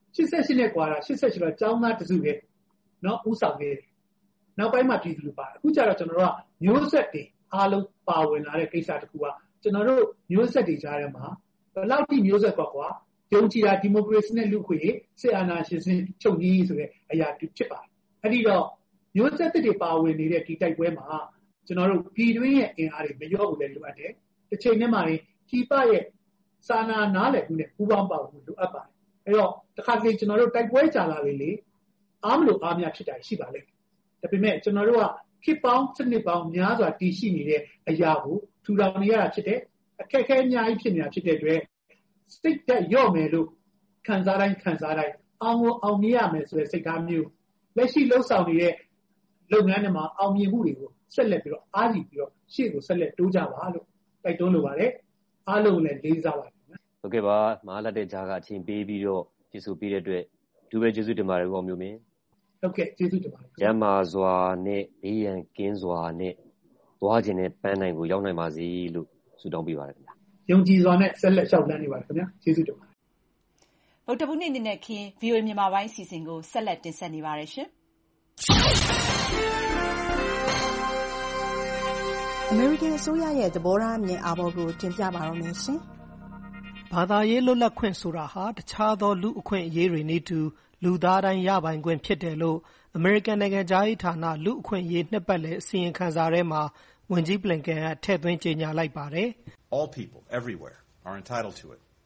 88နဲ့ကွာတာ88တော့ကျောင်းသားတစုပဲเนาะဥဆောင်နေတယ်နောက်ပိုင်းမှာပြည်သူလူပါအခုကျတော့ကျွန်တော်တို့ကမျိုးဆက်တွေအားလုံးပါဝင်လာတဲ့ကိစ္စတခုကကျွန်တော်တို့မျိုးဆက်တွေကြားထဲမှာဘယ်လောက်ထိမျိုးဆက်ကွာယုံကြည်တာဒီမိုကရေစီနဲ့လူ့ခွင့်ရေးစစ်အာဏာရှင်စနစ်ချုပ်ငြိမ်းဆိုတဲ့အရာဖြစ်ပါတယ်အဲ့ဒီတော့မျိုးဆက်တွေပါဝင်နေတဲ့ဒီတိုက်ပွဲမှာကျွန်တော်တို့ပြည်တွင်းရဲ့အင်အားတွေမလျော့ဘူးလည်းလိုအပ်တယ်တစ်ချိန်နဲ့မှလည်းပြည်ပရဲ့စာနာနားလည်မှုနဲ့ပူးပေါင်းပါဝင်မှုလိုအပ်ပါတယ်အဲ့တော့တစ်ခါတလေကျွန်တော်တို့တိုက်ပွဲကြာလာလေအားမလို့အားများဖြစ်တာရှိပါလိမ့်မယ်ဒါပေမဲ့ကျွန်တော်တို့ကခေတ်ပေါင်းစနစ်ပေါင်းများစွာတည်ရှိနေတဲ့အရာကိုထူထောင်နေရတာဖြစ်တယ်အခက်အခဲအများကြီးဖြစ်နေတာဖြစ်တဲ့အတွက်စိတ်သက်ရော့မယ်လို့ခံစားတိုင်းအောင်မြင်ရမယ်ဆိုတဲ့စိတ်ထားမျိုးလက်ရှိလှုပ်ဆောင်နေတဲ့လုပ်ငန်းတွေမှာအောင်မြင်မှုတွေကိုဆက်လက်ပြီးတော့အားကြီးပြီးတော့ရှေ့ကိုဆက်လက်တိုးကြပါလို့တိုက်တွန်းလိုပါတယ်အားလုံးလည်းလေးစားပါတယ်ဟုတ်ကဲ့ပါမဟာလက်တဲ့ကြားကအချိန်ပေးပြီးတော့ကျေးဇူးပေးတဲ့အတွက်ဒူပဲကျေးဇူးတင်ပါတယ်ကောမျိုးမင်းဟုတ်ကဲ့ကျေးဇူးတင်ပါတယ်ရမစွာနဲ့ဘေးရန်ကင်းစွာနဲ့သွားခြင်းနဲ့ပန်းနိုင်ကိုရောက်နိုင်ပါစေလို့ဆုတောင်းပေးပါတယ်ခင်ဗျာယုံကြည်စွာနဲ့ဆက်လက်လျှောက်လန်းနေပါတယ်ခင်ဗျာကျေးဇူးတင်ပါတယ်ဗုဒ္ဓဘုနေ့နေ့နဲ့ခင် VOA မြန်မာပိုင်းအစီအစဉ်ကိုဆက်လက်တင်ဆက်နေပါတယ်ရှင်အမေရိကန်အစိုးရရဲ့သဘောထားအမြင်အာဘော်ကိုတင်ပြပါတော့မယ်ရှင်။ဘာသာရေးလွတ်လပ်ခွင့်ဆိုတာဟာတခြားသောလူ့အခွင့်အရေးတွေနည်းတူလူသားတိုင်းရပိုင်ခွင့်ဖြစ်တယ်လို့အမေရိကန်နိုင်ငံခြားရေးဌာနလူ့အခွင့်အရေးနှစ်ပတ်လည်အစီရင်ခံစာထဲမှာဝန်ကြီးဘလင်ကန်ကထည့်သွင်းကြေညာလိုက်ပါတယ်။ All people everywhere are entitled to it.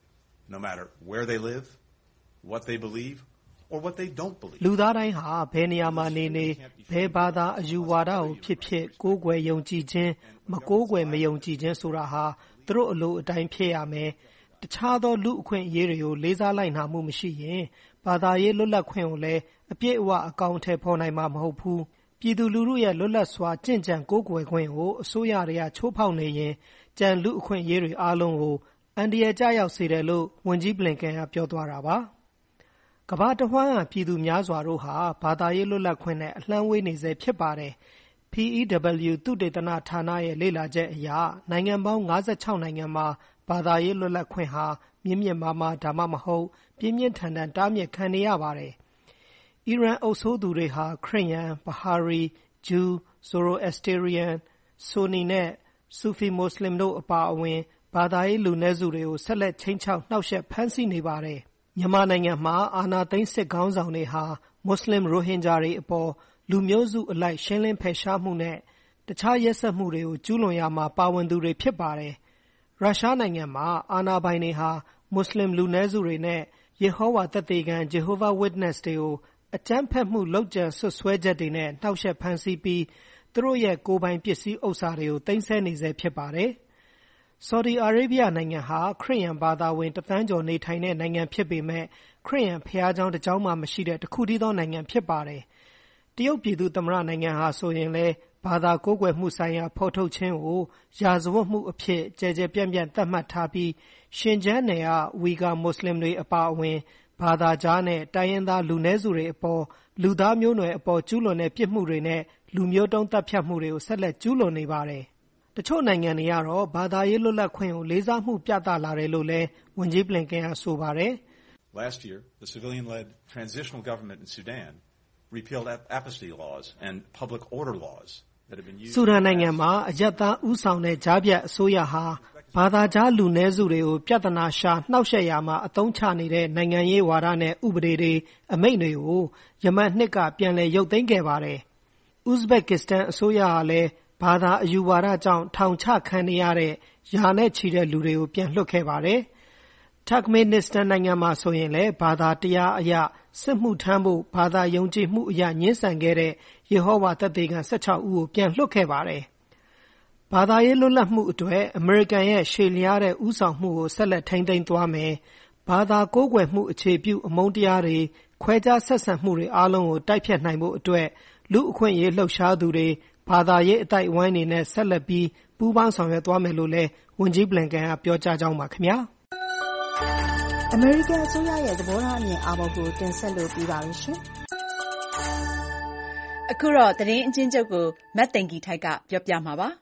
no matter where they live, what they believe, or what they don't believe. လူသားတိုင်းဟာဘယ်နေရာမှာနေနေဘယ်ဘာသာအယူဝါဒကိုဖြစ်ဖြစ်ကိုးကွယ်ယုံကြည်ခြင်းမကိုးကွယ်မယုံကြည်ခြင်းဆိုတာဟာသူတို့အလိုအတိုင်းဖြစ်ရမယ်။တခြားသောလူအခွင့်အရေးတွေကိုလေးစားလိုက်နာမှုမရှိရင်ဘာသာရေးလွတ်လပ်ခွင့်ကိုလည်းအပြည့်အဝအကောင့်ထဲပေါ်နိုင်မှာမဟုတ်ဘူး။ပြည်သူလူထုရဲ့လွတ်လပ်စွာကြင်ကြံကိုးကွယ်ခွင့်ကိုအစိုးရတွေကချိုးဖောက်နေရင်ကြံလူအခွင့်အရေးတွေအားလုံးကိုအန်ဒီရဲ့ကြောက်ရောက်စေတယ်လို့ဝန်ကြီးဘလင်ကန်ကပြောသွားတာပါ။ကမ္ဘာတဝှမ်းကပြည်သူများစွာတို့ဟာဘာသာရေးလွတ်လပ်ခွင့်နဲ့အလှမ်းဝေးနေစေဖြစ်ပါတယ်။ PEW သုတေသနဌာနရဲ့လေ့လာချက်အရနိုင်ငံပေါင်း56နိုင်ငံမှာဘာသာရေးလွတ်လပ်ခွင့်ဟာမြင့်မြတ်မားမားဒါမှမဟုတ်ပြင်းပြင်းထန်ထန်တားမြစ်ခံနေရပါတယ်။အီရန်အုပ်စိုးသူတွေဟာခရစ်ယာန်၊ဘဟာရီ၊ဂျူး၊ဇိုရိုအက်စတေရီယန်၊ဆိုနီနဲ့ဆူဖီမွတ်စလင်တို့အပါအဝင်ဘာသာရေးလူနည်းစုတွေကိုဆက်လက်ခြိမ်းခြောက်နှောက်ယှက်ဖမ်းဆီးနေပါတယ်။မြန်မာနိုင်ငံမှာအာဏာသိမ်းစစ်ခေါင်းဆောင်တွေဟာမွတ်စလင်ရိုဟင်ဂျာတွေအပေါ်လူမျိုးစုအလိုက်ရှင်းလင်းဖယ်ရှားမှုနဲ့တခြားရက်စက်မှုတွေကိုကျူးလွန်ရာမှာပါဝင်သူတွေဖြစ်ပါတယ်။ရုရှားနိုင်ငံမှာအာဏာပိုင်တွေဟာမွတ်စလင်လူနည်းစုတွေနဲ့ယေဟောဝါသက်သေခံ Jehovah Witness တွေကိုအကြမ်းဖက်မှုလုပ်ကြံစွပ်စွဲချက်တွေနဲ့နှောက်ယှက်ဖမ်းဆီးပြီးသူတို့ရဲ့ကိုယ်ပိုင်ပစ္စည်းဥစ္စာတွေကိုသိမ်းဆည်းနေဆဲဖြစ်ပါတယ်။ဆော်ဒီအာရေဗျနိုင်ငံဟာခရစ်ယာန်ဘာသာဝင်1 သန်းကျော်နေထိုင်တဲ့နိုင်ငံဖြစ်ပေမဲ့ခရစ်ယာန်ဘုရားကျောင်းတစ်ကျောင်းမှမရှိတဲ့တစ်ခုတည်းသောနိုင်ငံဖြစ်ပါတယ်။တရုတ်ပြည်သူ့သမ္မတနိုင်ငံဟာဆိုရင်လည်းဘာသာကိုးကွယ်မှုဆိုင်ရာဖော်ထုတ်ခြင်းကိုရာဇဝတ်မှုအဖြစ်ကျယ်ကျယ်ပြန့်ပြန့်သတ်မှတ်ထားပြီးရှင်ကျန်းနယ်ကဝီဂါမွတ်စလင်တွေအပါအဝင်ဘာသာခြားနဲ့တိုင်းရင်းသားလူနည်းစုတွေအပေါ်လူသားမျိုးနွယ်အပေါ်ကျူးလွန်တဲ့ပြစ်မှုတွေနဲ့လူမျိုးတုံးသတ်ဖြတ်မှုတွေကိုဆက်လက်ကျူးလွန်နေပါတယ်။တချို့နိုင်ငံတွေကတော့ဘာသာရေးလွတ်လပ်ခွင့်ကိုလေးစားမှုပြသလာတယ်လို့လည်းဝန်ကြီးဘလင်ကန်ကဆိုပါတယ်။ Last year, the civilian-led transitional government in Sudan repealed apostasy laws and public order laws that have been used. ဆူဒန်နိုင်ငံမှာအရပ်သားဦးဆောင်တဲ့ကြားဖြတ်အစိုးရဟာဘာသာခြားလူနည်းစုတွေကိုပြဿနာရှာနှောက်ယှက်ရာမှာအသုံးချနေတဲ့နိုင်ငံရေးဝါဒနဲ့ဥပဒေတွေအမိန့်တွေကိုယမန်နှစ်ကပြန်လည်ရုပ်သိမ်းခဲ့ပါတယ်။ဥဇဘက်ကစ္စတန်အစိုးရကလည်းဘာသာအယူဝါဒကြောင့်ထောင်ချခံနေရတဲ့ရာနဲ့ချီတဲ့လူတွေကိုပြန်လွှတ်ခဲ့ပါတယ်။ Turkmenistan နိုင်ငံမှာဆိုရင်လည်းဘာသာတရားအရစစ်မှုထမ်းဖို့ဘာသာယုံကြည်မှုအရညှင်းဆန်ခဲ့တဲ့ယေဟောဝါသက်သေခံ16ဦးကိုပြန်လွှတ်ခဲ့ပါတယ်။ဘာသာရေးလွတ်လပ်မှုအတွက်အမေရိကန်ရဲ့ရှေ့လျားတဲ့ဦးဆောင်မှုကိုဆက်လက်ထိန်းသိမ်းသွားမယ်။ဘာသာကိုးကွယ်မှုအခြေပြုအမုန်းတရားတွေခွဲခြားဆက်ဆံမှုတွေအားလုံးကိုတိုက်ဖျက်နိုင်ဖို့အတွက်လူအခွင့်အရေးလှုပ်ရှားသူတွေဘာသာရေးအတိုက်အဝိုင်းတွေနဲ့ဆက်လက်ပြီးပူးပေါင်းဆောင်ရွက်သွားမယ်လို့လည်းဝန်ကြီးဘလင်ကန်ကပြောကြားကြောင်းပါခင်ဗျာ။အမေရိကန်အစိုးရရဲ့သဘောထားအမြင်အာဘော်ကိုတင်ဆက်လို့ပြီးပါပြီရှင်။အခုတော့သတင်းအချင်းချုပ်ကိုမတ်သိန်ကီထိုက်ကပြောပြမှာပါ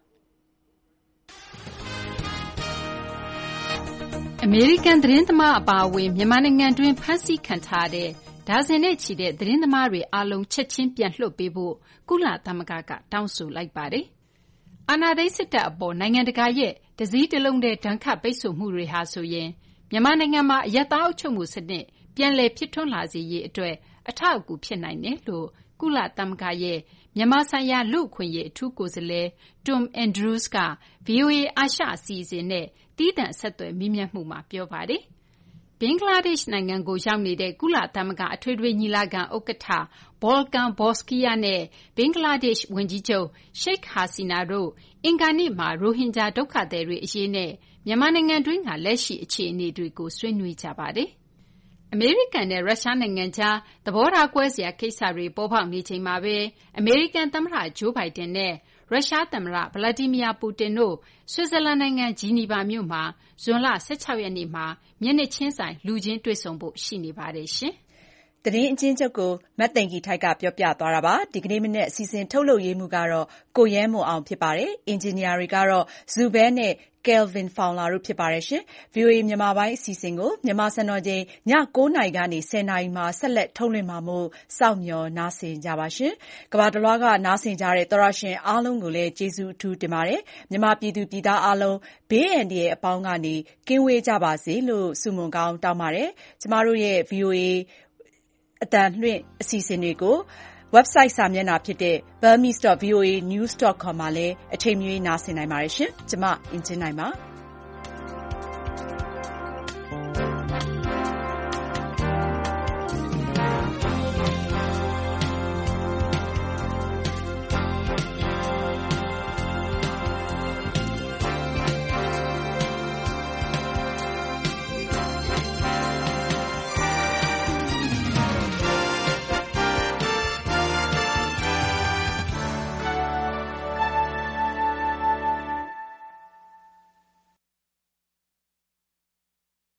အမေရိကန်သတင်းသမားအပါအဝင်မြန်မာနိုင်ငံတွင်းဖမ်းဆီးခံထားတဲ့ဒါဇင်နဲ့ချီတဲ့သတင်းသမားတွေအားလုံးချက်ချင်းပြန်လွှတ်ပေးဖို့ကုလသမဂ္ဂကတောင်းဆိုလိုက်ပါတယ်။အာဏာသိမ်းစစ်တပ်အပေါ်နိုင်ငံတကာရဲ့တစည်းတလုံးတည်းဒဏ်ခတ်ပိတ်ဆို့မှုတွေဟာဆိုရင်မြန်မာနိုင်ငံမှာအရပ်သားအုပ်ချုပ်မှုစနစ်ပြန်လည်ဖြစ်ထွန်းလာစေရေးအတွက်အထောက်အကူဖြစ်နိုင်တယ်လို့ကုလသမဂ္ဂရဲ့မြန်မာဆိုင်ရာလူ့အခွင့်အရေးအထူးကိုယ်စားလှယ် Tom Andrews က VOA အာရှအစီအစဉ်နဲ့သီးသန့်ဆက်သွယ်မေးမြန်းမှုမှာပြောပါတယ်။ဘင်္ဂလားဒေ့ရှ်နိုင်ငံကိုရောက်နေတဲ့ကုလသမဂ္ဂအထွေထွေညီလာခံဥက္ကဋ္ဌ Volkan Bozkır နဲ့ဘင်္ဂလားဒေ့ရှ်ဝန်ကြီးချုပ် Sheikh Hasina တို့အင်္ဂါနေ့မှာရိုဟင်ဂျာဒုက္ခသည်တွေအရေးနဲ့မြန်မာနိုင်ငံတွင်းကလက်ရှိအခြေအနေတွေကိုဆွေးနွေးကြပါတယ်။အမေရိကန်နဲ့ရုရှားနိုင်ငံကြားသဘောထားကွဲစရာကိစ္စတွေပေါ်ပေါက်နေချိန်မှာပဲအမေရိကန်သမ္မတဂျိုးဘိုင်ဒန်နဲ့ရုရှားသမ္မတဗလာဒီမီယာပူတင်တို့ဆွစ်ဇာလန်နိုင်ငံဂျီနီဗာမြို့မှာဇွန်လ16ရက်နေ့မှာမျက်နှာချင်းဆိုင်လူချင်းတွေ့ဆုံဖို့ရှိနေပါတယ်ရှင်။သတင်းအချင်းချုပ်ကိုမတ်သိန်ကီထိုက်ကပြောပြသွားတာပါ။ဒီကနေ့မနေ့အစီအစဉ်ထုတ်လုပ်ရေးမှုကတော့ကိုရဲမွန်အောင်ဖြစ်ပါတယ်။အင်ဂျင်နီယာတွေကတော့ဇူဘဲနဲ့Kelvin Fowler တို့ဖြစ်ပါတယ်ရှင်။ VOA မြန်မာပိုင်းအစီအစဉ်ကိုမြန်မာစံတော်ချိန်ည9:00နာရီကနေ10:00နာရီမှာဆက်လက်ထုတ်လွှင့်မှာမို့စောင့်မျှော်နားဆင်ကြပါရှင်။ကမ္ဘာတလွှားကနားဆင်ကြတဲ့သောတရှင်အားလုံးကိုလည်းကျေးဇူးအထူးတင်ပါတယ်။မြန်မာပြည်သူပြည်သားအားလုံးဘေးအန္တရာယ်အပေါင်းကနေကင်းဝေးကြပါစေလို့ဆုမွန်ကောင်းတောင်းပါတယ်။ကျမတို့ရဲ့ VOA အသံလွှင့်အစီအစဉ်တွေကိုwebsite စာမျက်နှာဖြစ်တဲ့ burmese.voanews.com မှာလည်းအချိန်မရွေးနားဆင်နိုင်ပါတယ်ရှင်။ကျွန်မအင်ဂျင်နိုင်ပါ